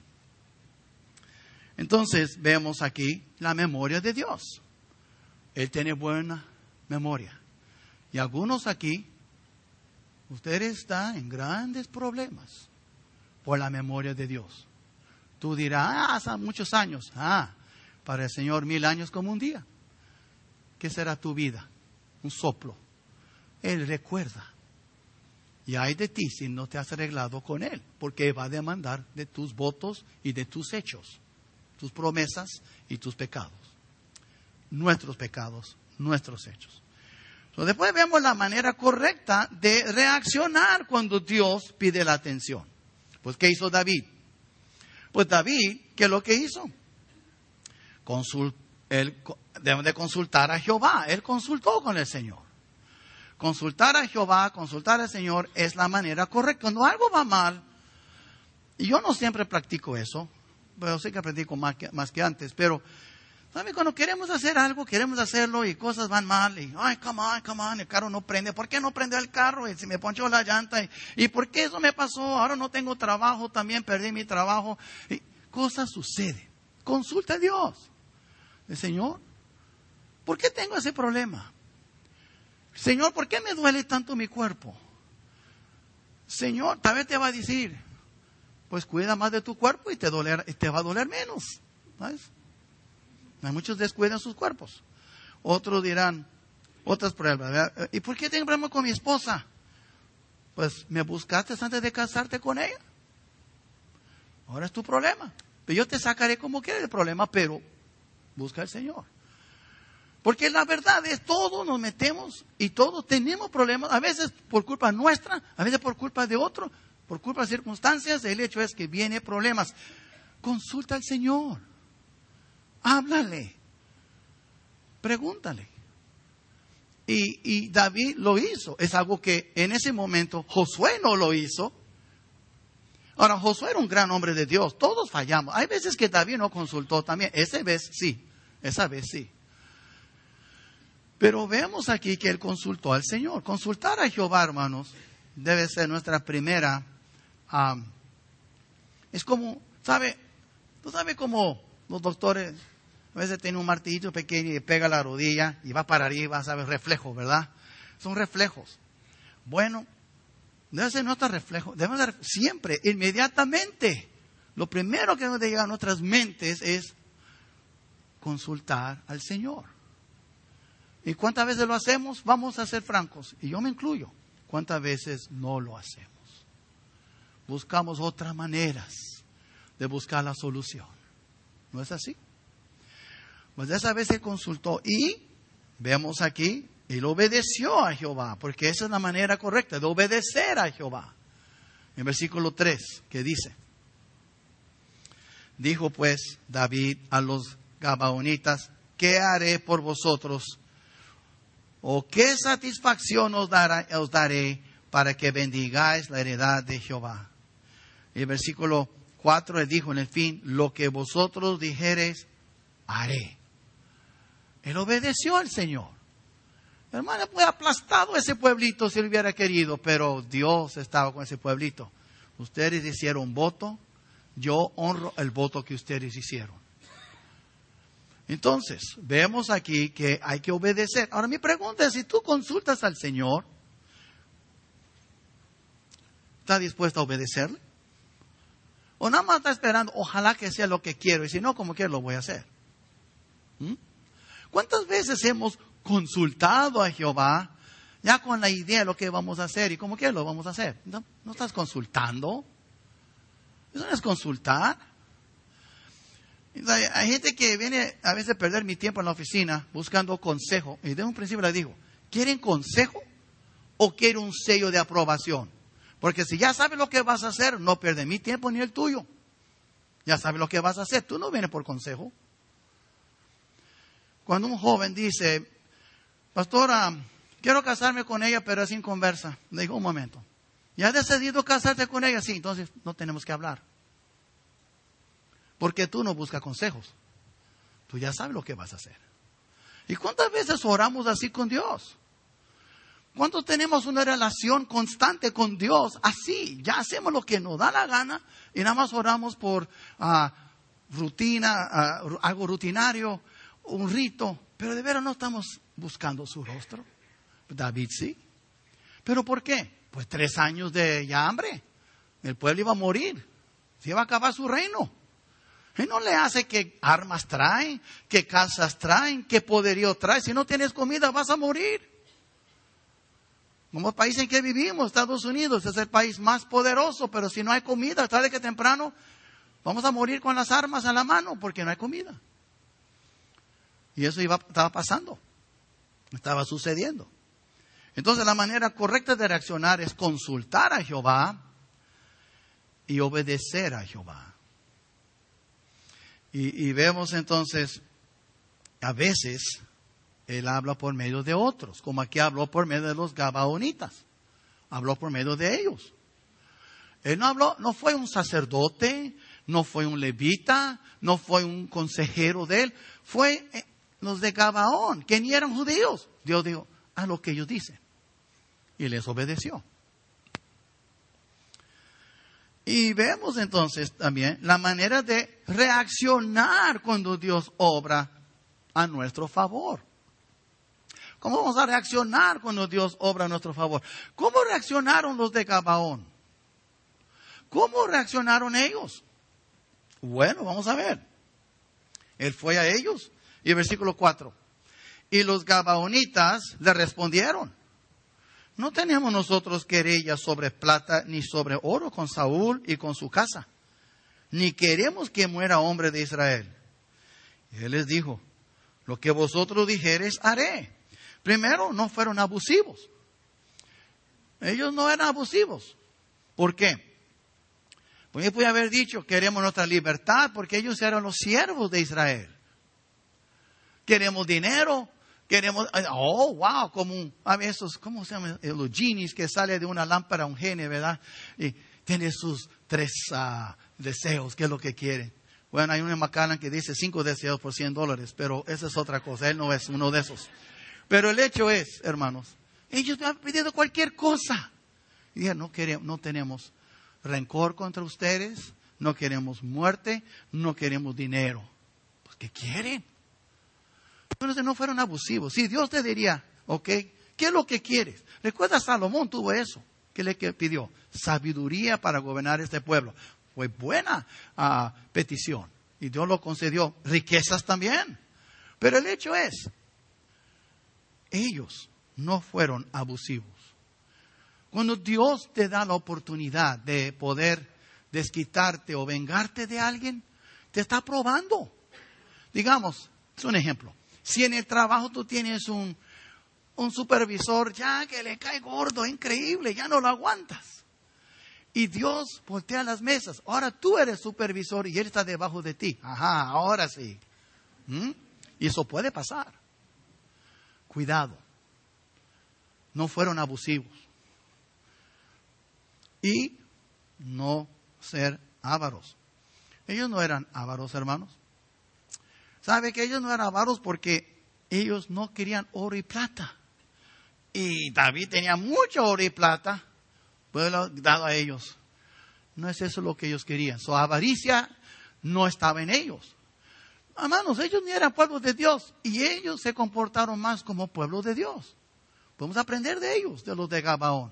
Entonces vemos aquí la memoria de Dios. Él tiene buena memoria. Y algunos aquí, ustedes están en grandes problemas por la memoria de Dios. Tú dirás, ah, hace muchos años. Ah, para el Señor mil años como un día. ¿Qué será tu vida? Un soplo. Él recuerda. Y hay de ti si no te has arreglado con Él. Porque va a demandar de tus votos y de tus hechos. Tus promesas y tus pecados. Nuestros pecados, nuestros hechos. So, después vemos la manera correcta de reaccionar cuando Dios pide la atención. Pues, ¿qué hizo David? Pues David, ¿qué es lo que hizo? Consult, él debe de consultar a Jehová. Él consultó con el Señor. Consultar a Jehová, consultar al Señor es la manera correcta. Cuando algo va mal, y yo no siempre practico eso, pero sí que practico más que, más que antes, pero ¿sabe? Cuando queremos hacer algo, queremos hacerlo y cosas van mal, y ay, come on, come on, el carro no prende. ¿Por qué no prende el carro? Y se me ponchó la llanta. Y, ¿Y por qué eso me pasó? Ahora no tengo trabajo, también perdí mi trabajo. Y cosas suceden. Consulta a Dios. El Señor, ¿por qué tengo ese problema? Señor, ¿por qué me duele tanto mi cuerpo? Señor, tal vez te va a decir, pues cuida más de tu cuerpo y te, doler, te va a doler menos. ¿Sabes? Hay muchos descuidan sus cuerpos. Otros dirán, otras pruebas, ¿verdad? ¿Y por qué tengo problema con mi esposa? Pues me buscaste antes de casarte con ella. Ahora es tu problema. Pero yo te sacaré como quieras el problema, pero busca al Señor. Porque la verdad es, todos nos metemos y todos tenemos problemas, a veces por culpa nuestra, a veces por culpa de otro, por culpa de circunstancias. El hecho es que vienen problemas. Consulta al Señor. Háblale. Pregúntale. Y, y David lo hizo. Es algo que en ese momento Josué no lo hizo. Ahora, Josué era un gran hombre de Dios. Todos fallamos. Hay veces que David no consultó también. Esa vez sí. Esa vez sí. Pero vemos aquí que él consultó al Señor. Consultar a Jehová, hermanos, debe ser nuestra primera. Um, es como, ¿sabe? ¿Tú sabes cómo los doctores? A veces tiene un martillito pequeño y pega la rodilla y va para arriba, ¿sabes? Reflejos, ¿verdad? Son reflejos. Bueno, debe ser nuestro reflejo. Debemos de, siempre, inmediatamente. Lo primero que debe de llegar a nuestras mentes es consultar al Señor. ¿Y cuántas veces lo hacemos? Vamos a ser francos. Y yo me incluyo. ¿Cuántas veces no lo hacemos? Buscamos otras maneras de buscar la solución. ¿No es así? Pues esa vez se consultó y vemos aquí, él obedeció a Jehová, porque esa es la manera correcta de obedecer a Jehová. En versículo tres, que dice: dijo pues David a los gabaonitas: ¿qué haré por vosotros? ¿O qué satisfacción os, dará, os daré para que bendigáis la heredad de Jehová? Y el versículo cuatro le dijo en el fin: lo que vosotros dijereis, haré. Él obedeció al Señor. Hermano, fue aplastado ese pueblito si él hubiera querido, pero Dios estaba con ese pueblito. Ustedes hicieron voto, yo honro el voto que ustedes hicieron. Entonces, vemos aquí que hay que obedecer. Ahora mi pregunta es, si tú consultas al Señor, ¿está dispuesto a obedecerle? ¿O nada más está esperando, ojalá que sea lo que quiero, y si no, como quiero, lo voy a hacer? ¿Mm? ¿Cuántas veces hemos consultado a Jehová ya con la idea de lo que vamos a hacer y como quiera lo vamos a hacer? ¿No, no estás consultando? Eso no es consultar. Hay gente que viene a veces a perder mi tiempo en la oficina buscando consejo. Y de un principio les digo, ¿quieren consejo o quieren un sello de aprobación? Porque si ya sabes lo que vas a hacer, no pierdes mi tiempo ni el tuyo. Ya sabes lo que vas a hacer. Tú no vienes por consejo. Cuando un joven dice, pastora, quiero casarme con ella, pero sin conversa. Le digo, un momento. ¿Ya has decidido casarte con ella? Sí, entonces no tenemos que hablar. Porque tú no buscas consejos. Tú ya sabes lo que vas a hacer. ¿Y cuántas veces oramos así con Dios? ¿Cuántos tenemos una relación constante con Dios? Así, ya hacemos lo que nos da la gana y nada más oramos por uh, rutina, uh, algo rutinario, un rito. Pero de veras no estamos buscando su rostro. David sí. ¿Pero por qué? Pues tres años de ya hambre. El pueblo iba a morir. Se iba a acabar su reino. Y no le hace qué armas traen, qué casas traen, qué poderío traen. Si no tienes comida vas a morir. Como el país en que vivimos, Estados Unidos, es el país más poderoso, pero si no hay comida, tarde que temprano, vamos a morir con las armas a la mano porque no hay comida. Y eso iba, estaba pasando, estaba sucediendo. Entonces la manera correcta de reaccionar es consultar a Jehová y obedecer a Jehová. Y, y vemos entonces, a veces, Él habla por medio de otros, como aquí habló por medio de los gabaonitas. Habló por medio de ellos. Él no habló, no fue un sacerdote, no fue un levita, no fue un consejero de Él. Fue los de Gabaón, que ni eran judíos. Dios dijo, haz lo que ellos dicen. Y les obedeció. Y vemos entonces también la manera de reaccionar cuando Dios obra a nuestro favor. ¿Cómo vamos a reaccionar cuando Dios obra a nuestro favor? ¿Cómo reaccionaron los de Gabaón? ¿Cómo reaccionaron ellos? Bueno, vamos a ver. Él fue a ellos. Y el versículo cuatro. Y los gabaonitas le respondieron: no tenemos nosotros querella sobre plata ni sobre oro con Saúl y con su casa, ni queremos que muera hombre de Israel. Y él les dijo: lo que vosotros dijereis haré. Primero, no fueron abusivos. Ellos no eran abusivos. ¿Por qué? Pues yo pude haber dicho, queremos nuestra libertad, porque ellos eran los siervos de Israel. Queremos dinero, queremos, oh, wow, como un, a ver, esos, ¿cómo se llaman? Los genies que sale de una lámpara un genio, ¿verdad? Y tiene sus tres uh, deseos, ¿qué es lo que quieren? Bueno, hay un Macallan que dice cinco deseos por cien dólares, pero esa es otra cosa, él no es uno de esos. Pero el hecho es, hermanos, ellos me han pedido cualquier cosa. Y dijeron, no queremos, no tenemos rencor contra ustedes, no queremos muerte, no queremos dinero. Pues, ¿qué quieren? Entonces no fueron abusivos. Si Dios te diría, ok, ¿qué es lo que quieres? Recuerda, Salomón tuvo eso. ¿Qué le pidió? Sabiduría para gobernar este pueblo. Fue buena uh, petición. Y Dios lo concedió. Riquezas también. Pero el hecho es, ellos no fueron abusivos. Cuando Dios te da la oportunidad de poder desquitarte o vengarte de alguien, te está probando. Digamos, es un ejemplo. Si en el trabajo tú tienes un, un supervisor ya que le cae gordo, increíble, ya no lo aguantas. Y Dios voltea las mesas. Ahora tú eres supervisor y él está debajo de ti. Ajá, ahora sí. ¿Mm? Y eso puede pasar. Cuidado. No fueron abusivos. Y no ser ávaros. Ellos no eran ávaros, hermanos. ¿Sabe que ellos no eran ávaros? Porque ellos no querían oro y plata. Y David tenía mucho oro y plata, pues lo dado a ellos. No es eso lo que ellos querían. Su avaricia no estaba en ellos. Hermanos, ellos ni eran pueblos de Dios. Y ellos se comportaron más como pueblo de Dios. Podemos aprender de ellos, de los de Gabaón.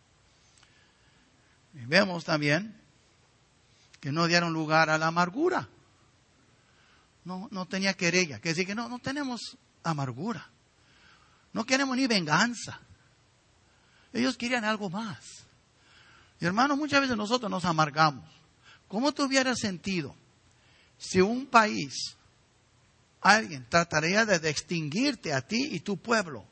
Y vemos también que no dieron lugar a la amargura. No, no tenía querella. Quiere decir que no, no tenemos amargura. No queremos ni venganza. Ellos querían algo más. Y hermanos, muchas veces nosotros nos amargamos. ¿Cómo te hubieras sentido si un país, alguien trataría de extinguirte a ti y tu pueblo?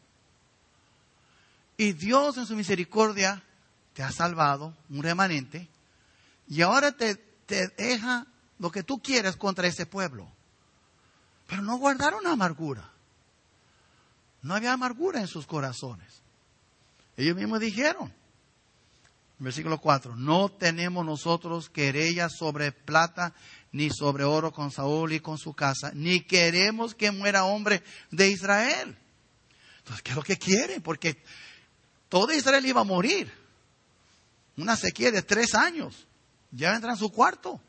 Y Dios en su misericordia te ha salvado, un remanente, y ahora te, te deja lo que tú quieres contra ese pueblo. Pero no guardaron amargura. No había amargura en sus corazones. Ellos mismos dijeron, versículo cuatro, no tenemos nosotros querella sobre plata ni sobre oro con Saúl y con su casa, ni queremos que muera hombre de Israel. Entonces, ¿qué es lo que quieren? Porque todo Israel iba a morir. Una sequía de tres años. Ya entra en su cuarto.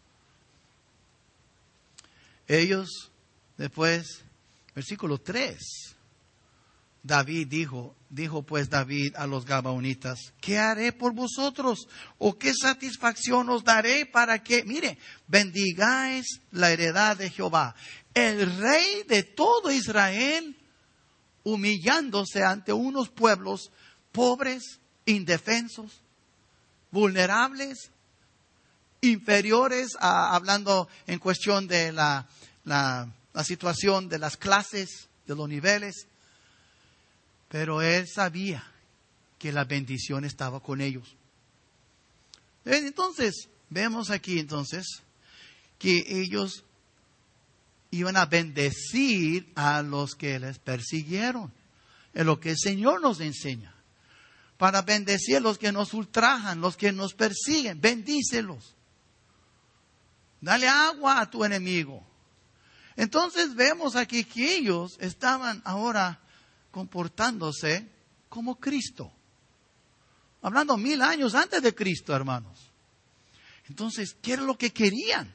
Ellos, después, versículo tres. David dijo, dijo pues David a los gabaonitas, ¿qué haré por vosotros? ¿O qué satisfacción os daré para que, mire, bendigáis la heredad de Jehová? El rey de todo Israel, humillándose ante unos pueblos pobres, indefensos, vulnerables, inferiores, a, hablando en cuestión de la, la, la situación de las clases, de los niveles. Pero él sabía que la bendición estaba con ellos. Entonces, vemos aquí entonces que ellos iban a bendecir a los que les persiguieron. Es lo que el Señor nos enseña. Para bendecir a los que nos ultrajan, los que nos persiguen, bendícelos. Dale agua a tu enemigo. Entonces vemos aquí que ellos estaban ahora comportándose como Cristo. Hablando mil años antes de Cristo, hermanos. Entonces, ¿qué era lo que querían?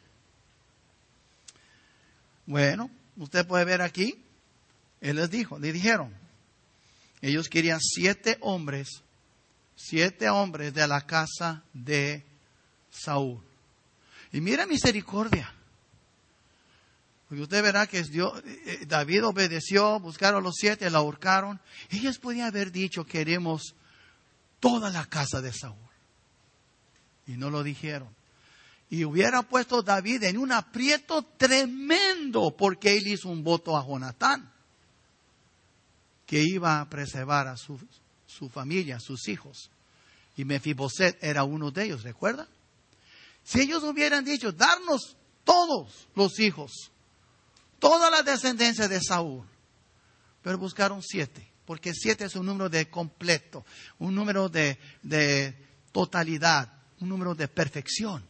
Bueno, usted puede ver aquí, él les dijo, le dijeron, ellos querían siete hombres, siete hombres de la casa de Saúl. Y mira misericordia. Porque usted verá que Dios, David obedeció, buscaron a los siete, la ahorcaron. Ellos podían haber dicho, queremos toda la casa de Saúl. Y no lo dijeron. Y hubiera puesto David en un aprieto tremendo, porque él hizo un voto a Jonatán, que iba a preservar a su, su familia, a sus hijos. Y Mefiboset era uno de ellos, ¿recuerda? Si ellos hubieran dicho, darnos todos los hijos, toda la descendencia de Saúl. Pero buscaron siete. Porque siete es un número de completo. Un número de, de totalidad. Un número de perfección.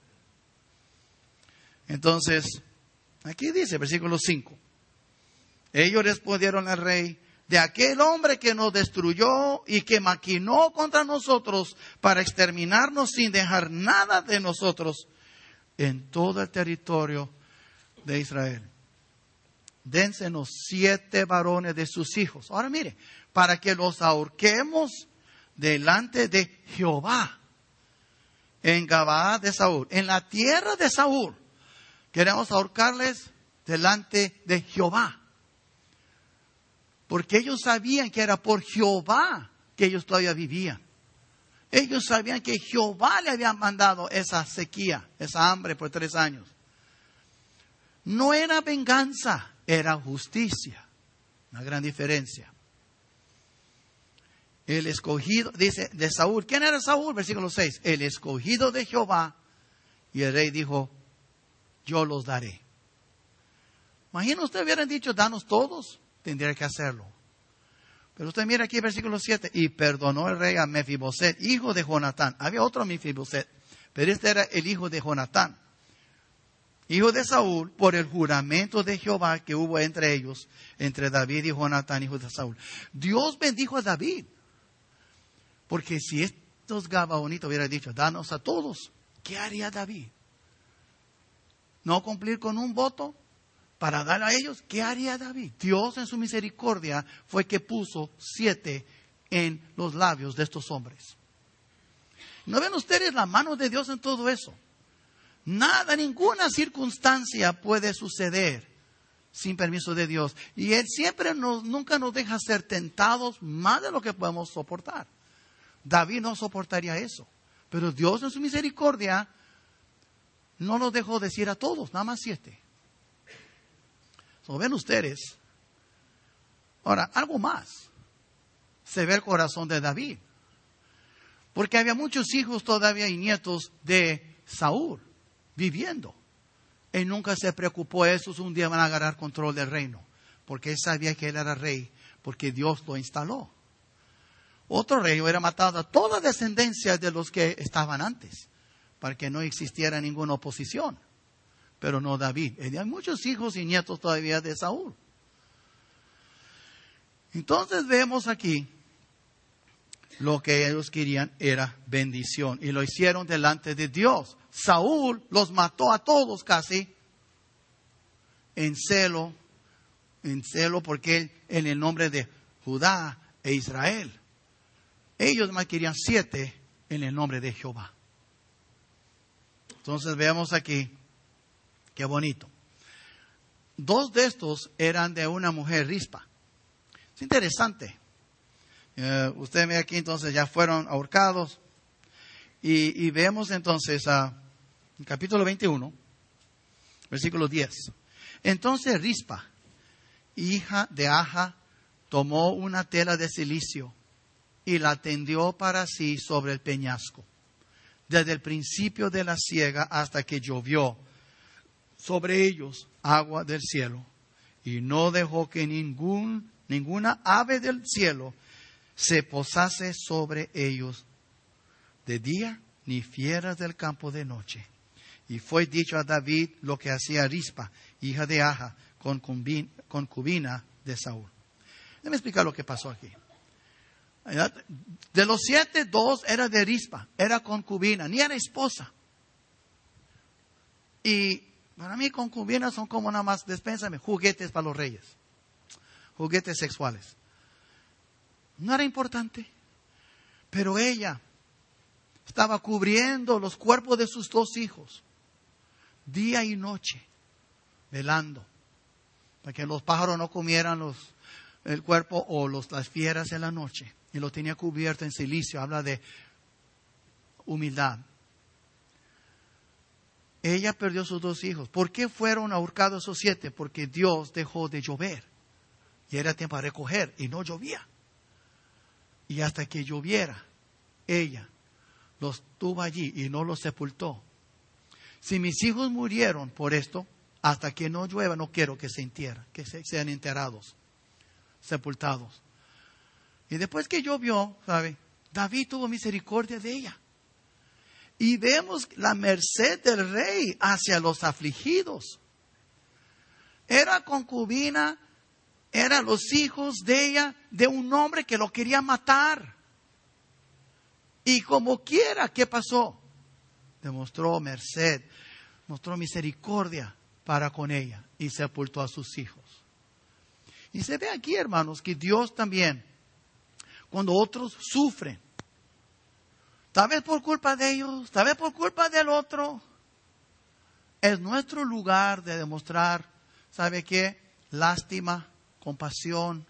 Entonces, aquí dice, versículo cinco. Ellos respondieron al rey, de aquel hombre que nos destruyó y que maquinó contra nosotros para exterminarnos sin dejar nada de nosotros en todo el territorio de Israel. dénsenos siete varones de sus hijos. Ahora mire, para que los ahorquemos delante de Jehová en Gabaa de Saúl, en la tierra de Saúl. Queremos ahorcarles delante de Jehová. Porque ellos sabían que era por Jehová que ellos todavía vivían. Ellos sabían que Jehová le había mandado esa sequía, esa hambre por tres años. No era venganza, era justicia. Una gran diferencia. El escogido, dice, de Saúl. ¿Quién era Saúl? Versículo seis. El escogido de Jehová. Y el rey dijo, yo los daré. Imagina, usted hubiera dicho, danos todos. Tendría que hacerlo. Pero usted mira aquí versículo siete. Y perdonó el rey a Mefiboset, hijo de Jonatán. Había otro Mefiboset, pero este era el hijo de Jonatán, hijo de Saúl, por el juramento de Jehová que hubo entre ellos, entre David y Jonatán, hijo de Saúl. Dios bendijo a David. Porque si estos gabaonitas hubieran dicho, danos a todos, ¿qué haría David? ¿No cumplir con un voto para dar a ellos? ¿Qué haría David? Dios en su misericordia fue que puso siete en los labios de estos hombres. ¿No ven ustedes la mano de Dios en todo eso? Nada, ninguna circunstancia puede suceder sin permiso de Dios. Y Él siempre nos, nunca nos deja ser tentados más de lo que podemos soportar. David no soportaría eso. Pero Dios en su misericordia no nos dejó decir a todos, nada más siete. So, ven ustedes. Ahora, algo más. Se ve el corazón de David. Porque había muchos hijos todavía y nietos de Saúl viviendo. Él nunca se preocupó de esos un día van a agarrar control del reino. Porque él sabía que él era rey. Porque Dios lo instaló. Otro rey hubiera matado a toda descendencia de los que estaban antes. Para que no existiera ninguna oposición. Pero no David. Hay muchos hijos y nietos todavía de Saúl. Entonces vemos aquí, lo que ellos querían era bendición. Y lo hicieron delante de Dios. Saúl los mató a todos casi. En celo. En celo porque él, en el nombre de Judá e Israel. Ellos más querían siete en el nombre de Jehová. Entonces veamos aquí. Qué bonito. Dos de estos eran de una mujer Rispa. Es interesante. Uh, usted ve aquí entonces ya fueron ahorcados. Y, y vemos entonces uh, en capítulo veintiuno, versículo diez. Entonces Rispa, hija de Aja, tomó una tela de cilicio y la tendió para sí sobre el peñasco, desde el principio de la siega hasta que llovió sobre ellos agua del cielo, y no dejó que ningún, ninguna ave del cielo se posase sobre ellos de día, ni fieras del campo de noche. Y fue dicho a David lo que hacía Rispa, hija de Aja, concubina de Saúl. Déjame explicar lo que pasó aquí. De los siete, dos era de Rispa, era concubina, ni era esposa. Y para mí concubinas son como nada más, despénsame, juguetes para los reyes. Juguetes sexuales. No era importante. Pero ella estaba cubriendo los cuerpos de sus dos hijos. Día y noche. Velando. Para que los pájaros no comieran los, el cuerpo o los, las fieras en la noche. Y lo tenía cubierto en silicio. Habla de humildad. Ella perdió sus dos hijos. ¿Por qué fueron ahorcados esos siete? Porque Dios dejó de llover. Y era tiempo de recoger y no llovía. Y hasta que lloviera, ella los tuvo allí y no los sepultó. Si mis hijos murieron por esto, hasta que no llueva, no quiero que se entierren, que se, sean enterrados, sepultados. Y después que llovió, ¿sabe? David tuvo misericordia de ella. Y vemos la merced del rey hacia los afligidos. Era concubina, eran los hijos de ella, de un hombre que lo quería matar. Y como quiera, ¿qué pasó? Demostró merced, mostró misericordia para con ella y sepultó a sus hijos. Y se ve aquí, hermanos, que Dios también, cuando otros sufren, tal vez por culpa de ellos, tal vez por culpa del otro, es nuestro lugar de demostrar, ¿sabe qué? Lástima, compasión.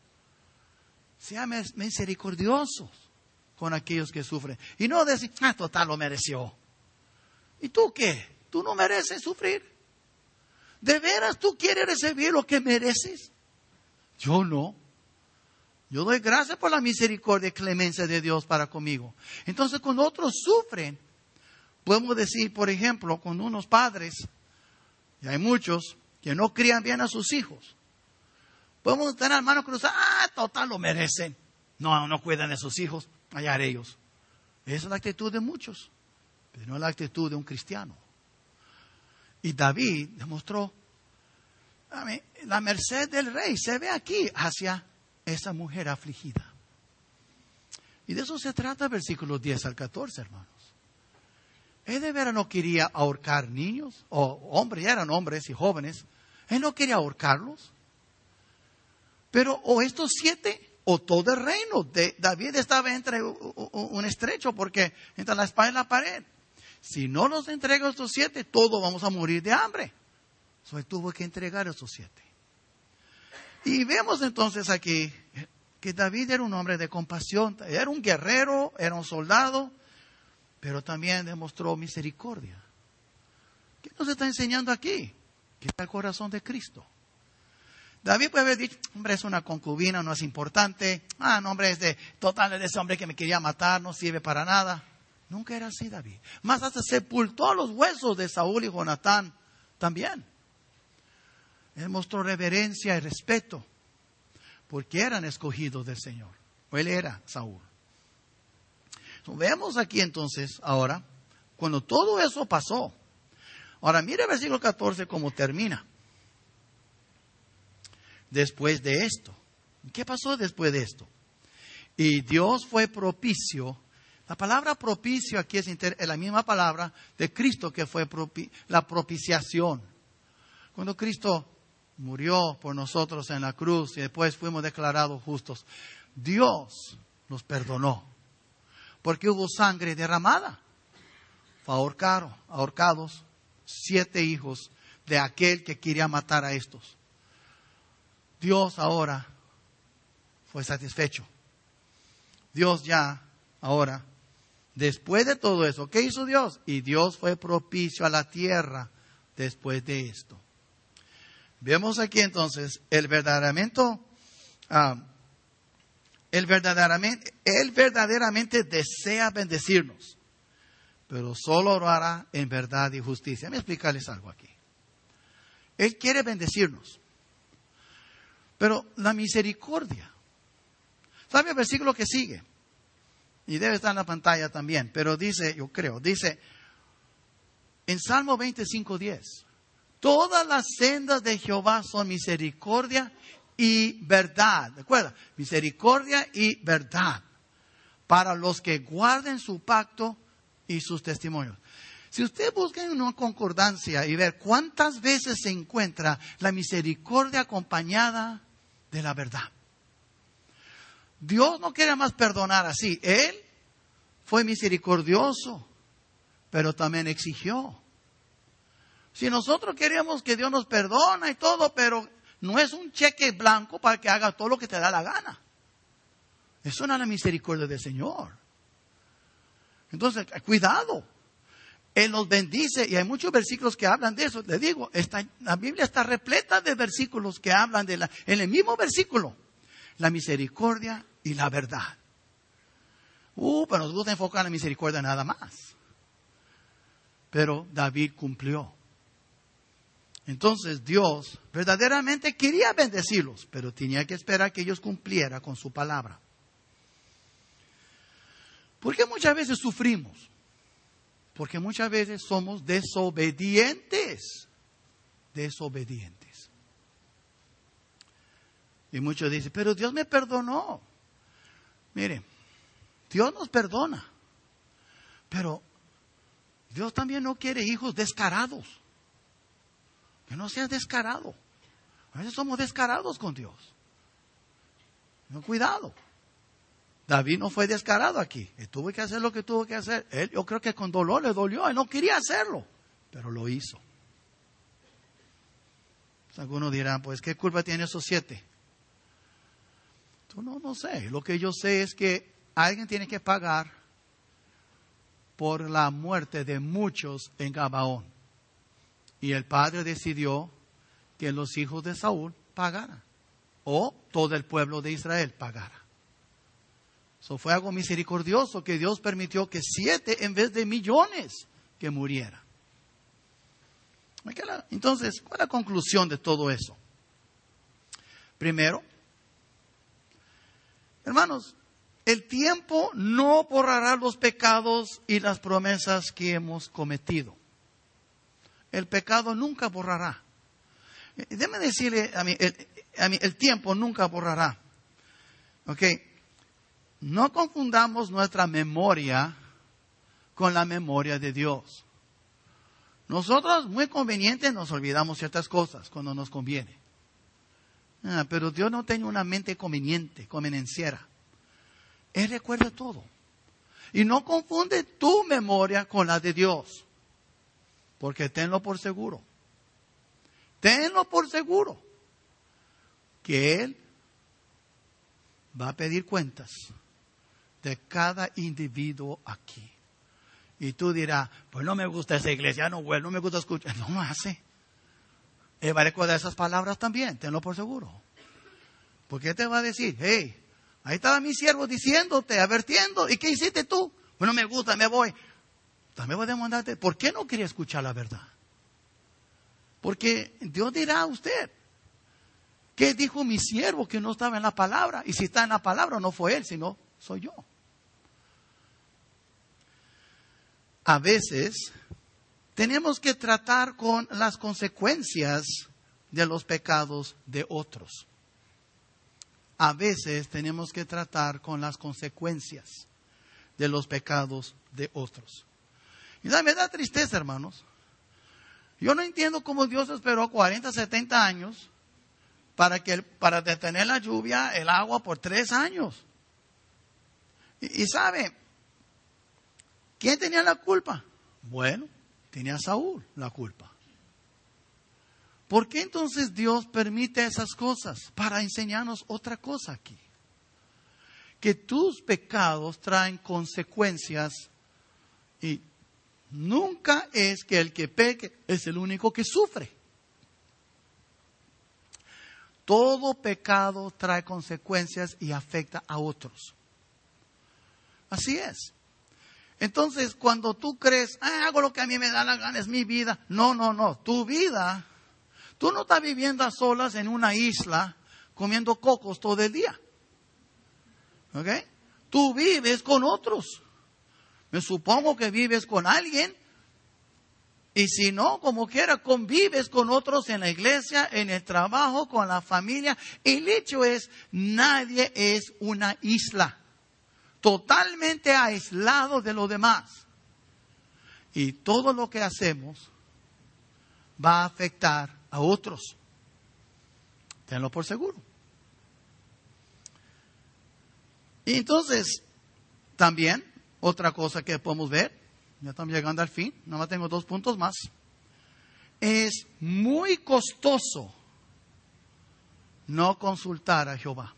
Sean misericordiosos con aquellos que sufren. Y no decir, ah, total, lo mereció. ¿Y tú qué? ¿Tú no mereces sufrir? ¿De veras tú quieres recibir lo que mereces? Yo no. Yo doy gracias por la misericordia y clemencia de Dios para conmigo. Entonces, cuando otros sufren, podemos decir, por ejemplo, con unos padres, y hay muchos que no crían bien a sus hijos, podemos tener las manos cruzadas, ah, total, lo merecen. No, no cuidan de sus hijos, allá ellos. Esa es la actitud de muchos, pero no es la actitud de un cristiano. Y David demostró, a mí, la merced del rey se ve aquí hacia esa mujer afligida. Y de eso se trata versículos diez al catorce, hermanos. Él de veras no quería ahorcar niños, o hombres, ya eran hombres y jóvenes. Él no quería ahorcarlos. Pero o estos siete, o todo el reino de David estaba entre un estrecho, porque entre la espada y la pared. Si no los entrega a estos siete, todos vamos a morir de hambre. Entonces tuvo que entregar a estos siete. Y vemos entonces aquí que David era un hombre de compasión, era un guerrero, era un soldado, pero también demostró misericordia. ¿Qué nos está enseñando aquí? Que está el corazón de Cristo. David puede haber dicho, hombre, es una concubina, no es importante. Ah, no, hombre, es de total de ese hombre que me quería matar, no sirve para nada. Nunca era así, David. Más hasta sepultó los huesos de Saúl y Jonatán también. Él mostró reverencia y respeto, porque eran escogidos del Señor. O él era Saúl. Vemos aquí entonces, ahora, cuando todo eso pasó. Ahora, mire el versículo catorce cómo termina. Después de esto. ¿Qué pasó después de esto? Y Dios fue propicio. La palabra propicio aquí es, inter- es la misma palabra de Cristo que fue propi- la propiciación. Cuando Cristo murió por nosotros en la cruz y después fuimos declarados justos, Dios nos perdonó. Porque hubo sangre derramada. Fue ahorcado, ahorcados siete hijos de aquel que quería matar a estos. Dios ahora fue satisfecho. Dios ya, ahora, después de todo eso, ¿qué hizo Dios? Y Dios fue propicio a la tierra después de esto. Vemos aquí entonces el verdaderamente, uh, el verdaderamente, Él verdaderamente desea bendecirnos, pero solo lo hará en verdad y justicia. Déjame explicarles algo aquí. Él quiere bendecirnos, pero la misericordia. ¿Sabe el versículo que sigue? Y debe estar en la pantalla también, pero dice, yo creo, dice en Salmo veinticinco diez, todas las sendas de Jehová son misericordia y verdad. Recuerda, misericordia y verdad para los que guarden su pacto y sus testimonios. Si usted busca en una concordancia y ver cuántas veces se encuentra la misericordia acompañada de la verdad. Dios no quiere más perdonar así. Él fue misericordioso, pero también exigió. Si nosotros queremos que Dios nos perdona y todo, pero no es un cheque blanco para que haga todo lo que te da la gana. Eso no es la misericordia del Señor. Entonces, cuidado. Él nos bendice y hay muchos versículos que hablan de eso. Le digo, está, la Biblia está repleta de versículos que hablan de la, en el mismo versículo, la misericordia y la verdad. Uh, pero nos gusta enfocar en la misericordia nada más. Pero David cumplió. Entonces Dios verdaderamente quería bendecirlos, pero tenía que esperar que ellos cumplieran con su palabra. ¿Por qué muchas veces sufrimos? Porque muchas veces somos desobedientes. Desobedientes. Y muchos dicen, pero Dios me perdonó. Mire, Dios nos perdona. Pero Dios también no quiere hijos descarados. Que no seas descarado. A veces somos descarados con Dios. No, cuidado. David no fue descarado aquí. Él tuvo que hacer lo que tuvo que hacer. Él, yo creo que con dolor le dolió. Él no quería hacerlo, pero lo hizo. Algunos dirán, pues, ¿qué culpa tiene esos siete? Tú no, no sé. Lo que yo sé es que alguien tiene que pagar por la muerte de muchos en Gabaón. Y el padre decidió que los hijos de Saúl pagaran. O todo el pueblo de Israel pagara. Eso fue algo misericordioso que Dios permitió que siete en vez de millones que murieran. Entonces, ¿cuál es la conclusión de todo eso? Primero, hermanos, el tiempo no borrará los pecados y las promesas que hemos cometido. El pecado nunca borrará. Déjeme decirle a mí, el, a mí, el tiempo nunca borrará. ¿Ok? No confundamos nuestra memoria con la memoria de Dios. Nosotros, muy conveniente, nos olvidamos ciertas cosas cuando nos conviene. Ah, pero Dios no tiene una mente conveniente, convenenciera. Él recuerda todo. Y no confunde tu memoria con la de Dios. Porque tenlo por seguro. Tenlo por seguro. Que Él va a pedir cuentas de cada individuo aquí. Y tú dirás, pues no me gusta esa iglesia, no, bueno, no me gusta escuchar. No lo hace. Él va a recordar esas palabras también, tenlo por seguro. Porque Él te va a decir, hey, ahí estaba mi siervo diciéndote, advirtiendo, ¿y qué hiciste tú? Bueno, me gusta, me voy. También voy a demandarte, ¿por qué no quería escuchar la verdad? Porque Dios dirá a usted, ¿qué dijo mi siervo que no estaba en la palabra? Y si está en la palabra, no fue él, sino soy yo. A veces tenemos que tratar con las consecuencias de los pecados de otros. A veces tenemos que tratar con las consecuencias de los pecados de otros. Y me da tristeza, hermanos. Yo no entiendo cómo Dios esperó cuarenta, setenta años para, que, para detener la lluvia, el agua por tres años. Y, y sabe, ¿quién tenía la culpa? Bueno, tenía Saúl la culpa. ¿Por qué entonces Dios permite esas cosas? Para enseñarnos otra cosa aquí. Que tus pecados traen consecuencias y nunca es que el que peque es el único que sufre. Todo pecado trae consecuencias y afecta a otros. Así es. Entonces, cuando tú crees, ah, hago lo que a mí me da la gana, es mi vida. No, no, no. Tu vida, tú no estás viviendo a solas en una isla comiendo cocos todo el día. ¿Ok? Tú vives con otros. Me supongo que vives con alguien. Y si no, como quiera, convives con otros en la iglesia, en el trabajo, con la familia. El hecho es, nadie es una isla. Totalmente aislado de lo demás. Y todo lo que hacemos va a afectar a otros. Tenlo por seguro. Y entonces, también, otra cosa que podemos ver, ya estamos llegando al fin, nada más tengo dos puntos más. Es muy costoso no consultar a Jehová.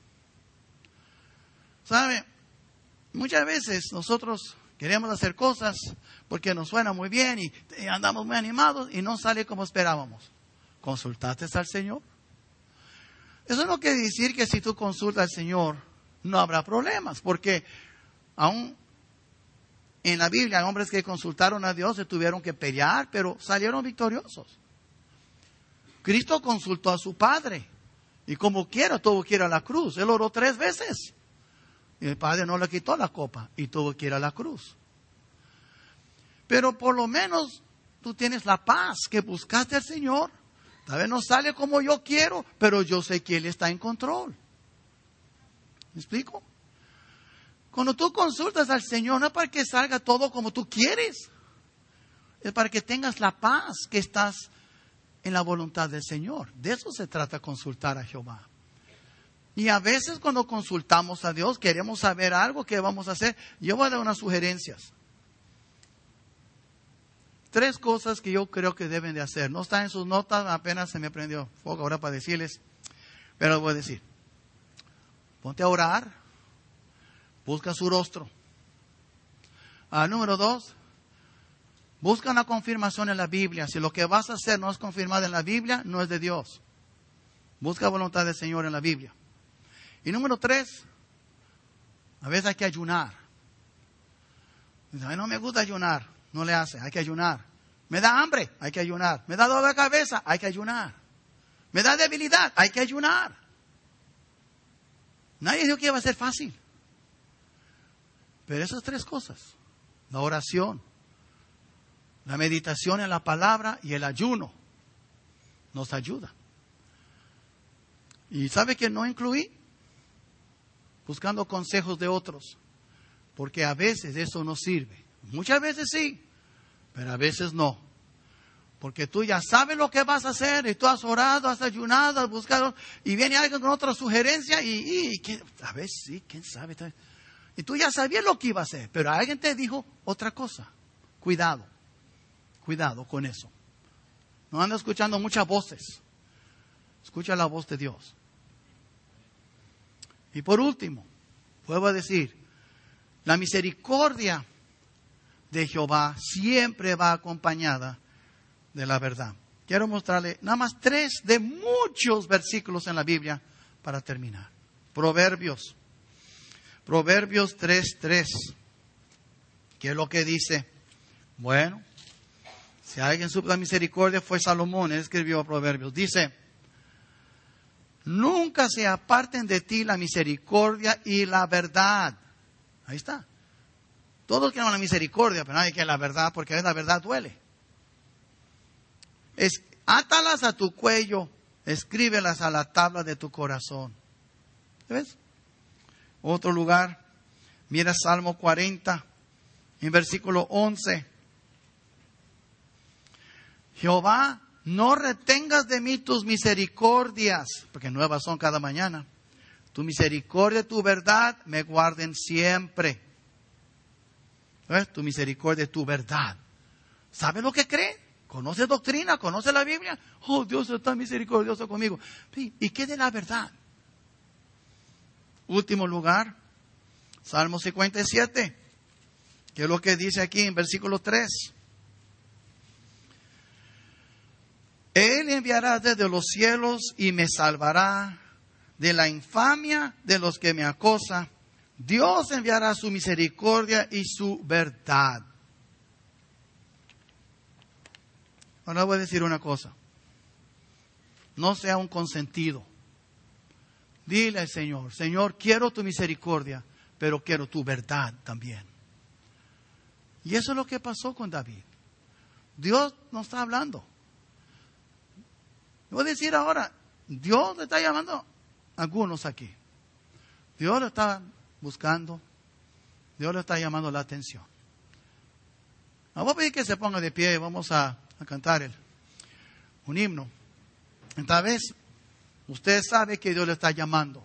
¿Sabe? Muchas veces nosotros queremos hacer cosas porque nos suena muy bien y, y andamos muy animados y no sale como esperábamos. ¿Consultaste al Señor? Eso no quiere decir que si tú consultas al Señor no habrá problemas, porque aún en la Biblia hay hombres que consultaron a Dios y tuvieron que pelear, pero salieron victoriosos. Cristo consultó a su Padre y como quiera tuvo que ir a la cruz. Él oró tres veces. Y el Padre no le quitó la copa y tuvo que ir a la cruz. Pero por lo menos tú tienes la paz que buscaste al Señor. Tal vez no sale como yo quiero, pero yo sé que Él está en control. ¿Me explico? Cuando tú consultas al Señor, no es para que salga todo como tú quieres. Es para que tengas la paz que estás en la voluntad del Señor. De eso se trata, consultar a Jehová. Y a veces cuando consultamos a Dios, queremos saber algo que vamos a hacer. Yo voy a dar unas sugerencias. Tres cosas que yo creo que deben de hacer. No están en sus notas, apenas se me prendió fuego ahora para decirles. Pero les voy a decir. Ponte a orar. Busca su rostro. Ah, número dos. Busca una confirmación en la Biblia. Si lo que vas a hacer no es confirmado en la Biblia, no es de Dios. Busca la voluntad del Señor en la Biblia. Y número tres, a veces hay que ayunar. Dice, ay, no me gusta ayunar. No le hace, hay que ayunar. Me da hambre, hay que ayunar. Me da dolor de cabeza, hay que ayunar. Me da debilidad, hay que ayunar. Nadie dijo que iba a ser fácil. Pero esas tres cosas, la oración, la meditación en la palabra y el ayuno, nos ayuda. ¿Y sabe que no incluí? Buscando consejos de otros. Porque a veces eso no sirve. Muchas veces sí, pero a veces no. Porque tú ya sabes lo que vas a hacer y tú has orado, has ayunado, has buscado y viene alguien con otra sugerencia y, y, y a veces sí, quién sabe. Y tú ya sabías lo que iba a hacer, pero alguien te dijo otra cosa. Cuidado, cuidado con eso. No anda escuchando muchas voces. Escucha la voz de Dios. Y por último, vuelvo a decir, la misericordia de Jehová siempre va acompañada de la verdad. Quiero mostrarle nada más tres de muchos versículos en la Biblia para terminar. Proverbios. Proverbios tres, tres. ¿Qué es lo que dice? Bueno, si alguien supo la misericordia fue Salomón, él escribió Proverbios. Dice, nunca se aparten de ti la misericordia y la verdad. Ahí está. Todos quieren la misericordia, pero nadie quiere la verdad, porque la verdad duele. Es, átalas a tu cuello, escríbelas a la tabla de tu corazón. ¿Ves? Otro lugar, mira Salmo cuarenta, en versículo once. Jehová, no retengas de mí tus misericordias, porque nuevas son cada mañana. Tu misericordia y tu verdad me guarden siempre. ¿Ves? Tu misericordia y tu verdad. ¿Sabe lo que cree? ¿Conoce doctrina? ¿Conoce la Biblia? Oh, Dios está misericordioso conmigo. ¿Y qué de la verdad? Último lugar, Salmo cincuenta y siete. ¿Qué es lo que dice aquí en versículo tres? Él enviará desde los cielos y me salvará de la infamia de los que me acosan. Dios enviará su misericordia y su verdad. Ahora voy a decir una cosa. No sea un consentido. Dile al Señor, Señor, quiero tu misericordia, pero quiero tu verdad también. Y eso es lo que pasó con David. Dios nos está hablando. Voy a decir ahora, Dios le está llamando a algunos aquí. Dios lo está buscando. Dios le está llamando la atención. Vamos a pedir que se ponga de pie y vamos a, a cantar el, un himno. Esta vez, usted sabe que Dios le está llamando.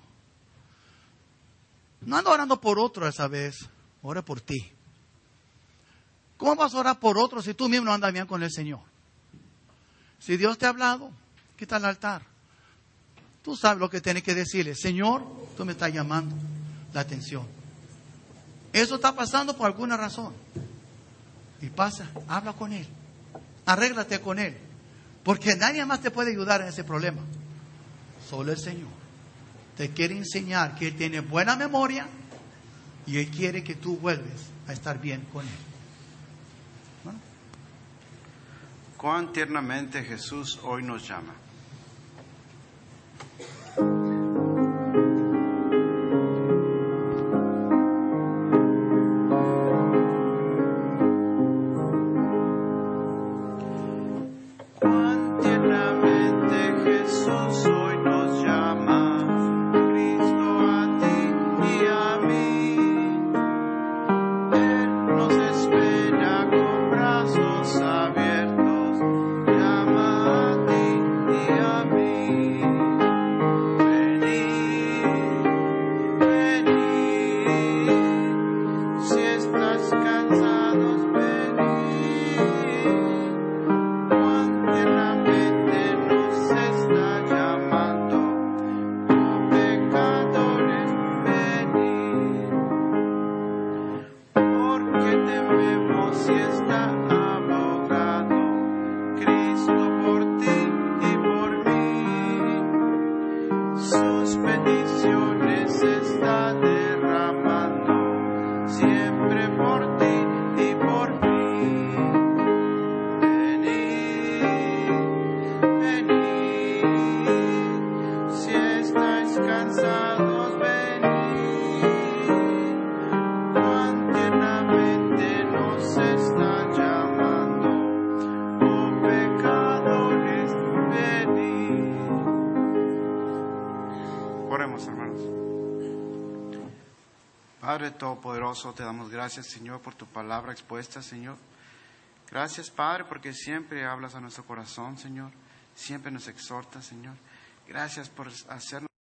No ando orando por otro esa vez, ora por ti. ¿Cómo vas a orar por otro si tú mismo no andas bien con el Señor? Si Dios te ha hablado, quita el altar. Tú sabes lo que tienes que decirle. Señor, tú me estás llamando la atención. Eso está pasando por alguna razón. Y pasa, habla con Él. Arréglate con Él. Porque nadie más te puede ayudar en ese problema. Solo el Señor. Te quiere enseñar que Él tiene buena memoria y Él quiere que tú vuelves a estar bien con Él. ¿Bueno? Cuán tiernamente Jesús hoy nos llama. Abiertos, llama a ti. siempre por ti y por mí. Venid, venid, si estáis cansados, venid, cuán tiernamente nos está llamando, oh pecadores, venid. Oremos, hermanos. Padre Todopoderoso, te damos gracias, Señor, por tu palabra expuesta, Señor. Gracias, Padre, porque siempre hablas a nuestro corazón, Señor. Siempre nos exhortas, Señor. Gracias por hacernos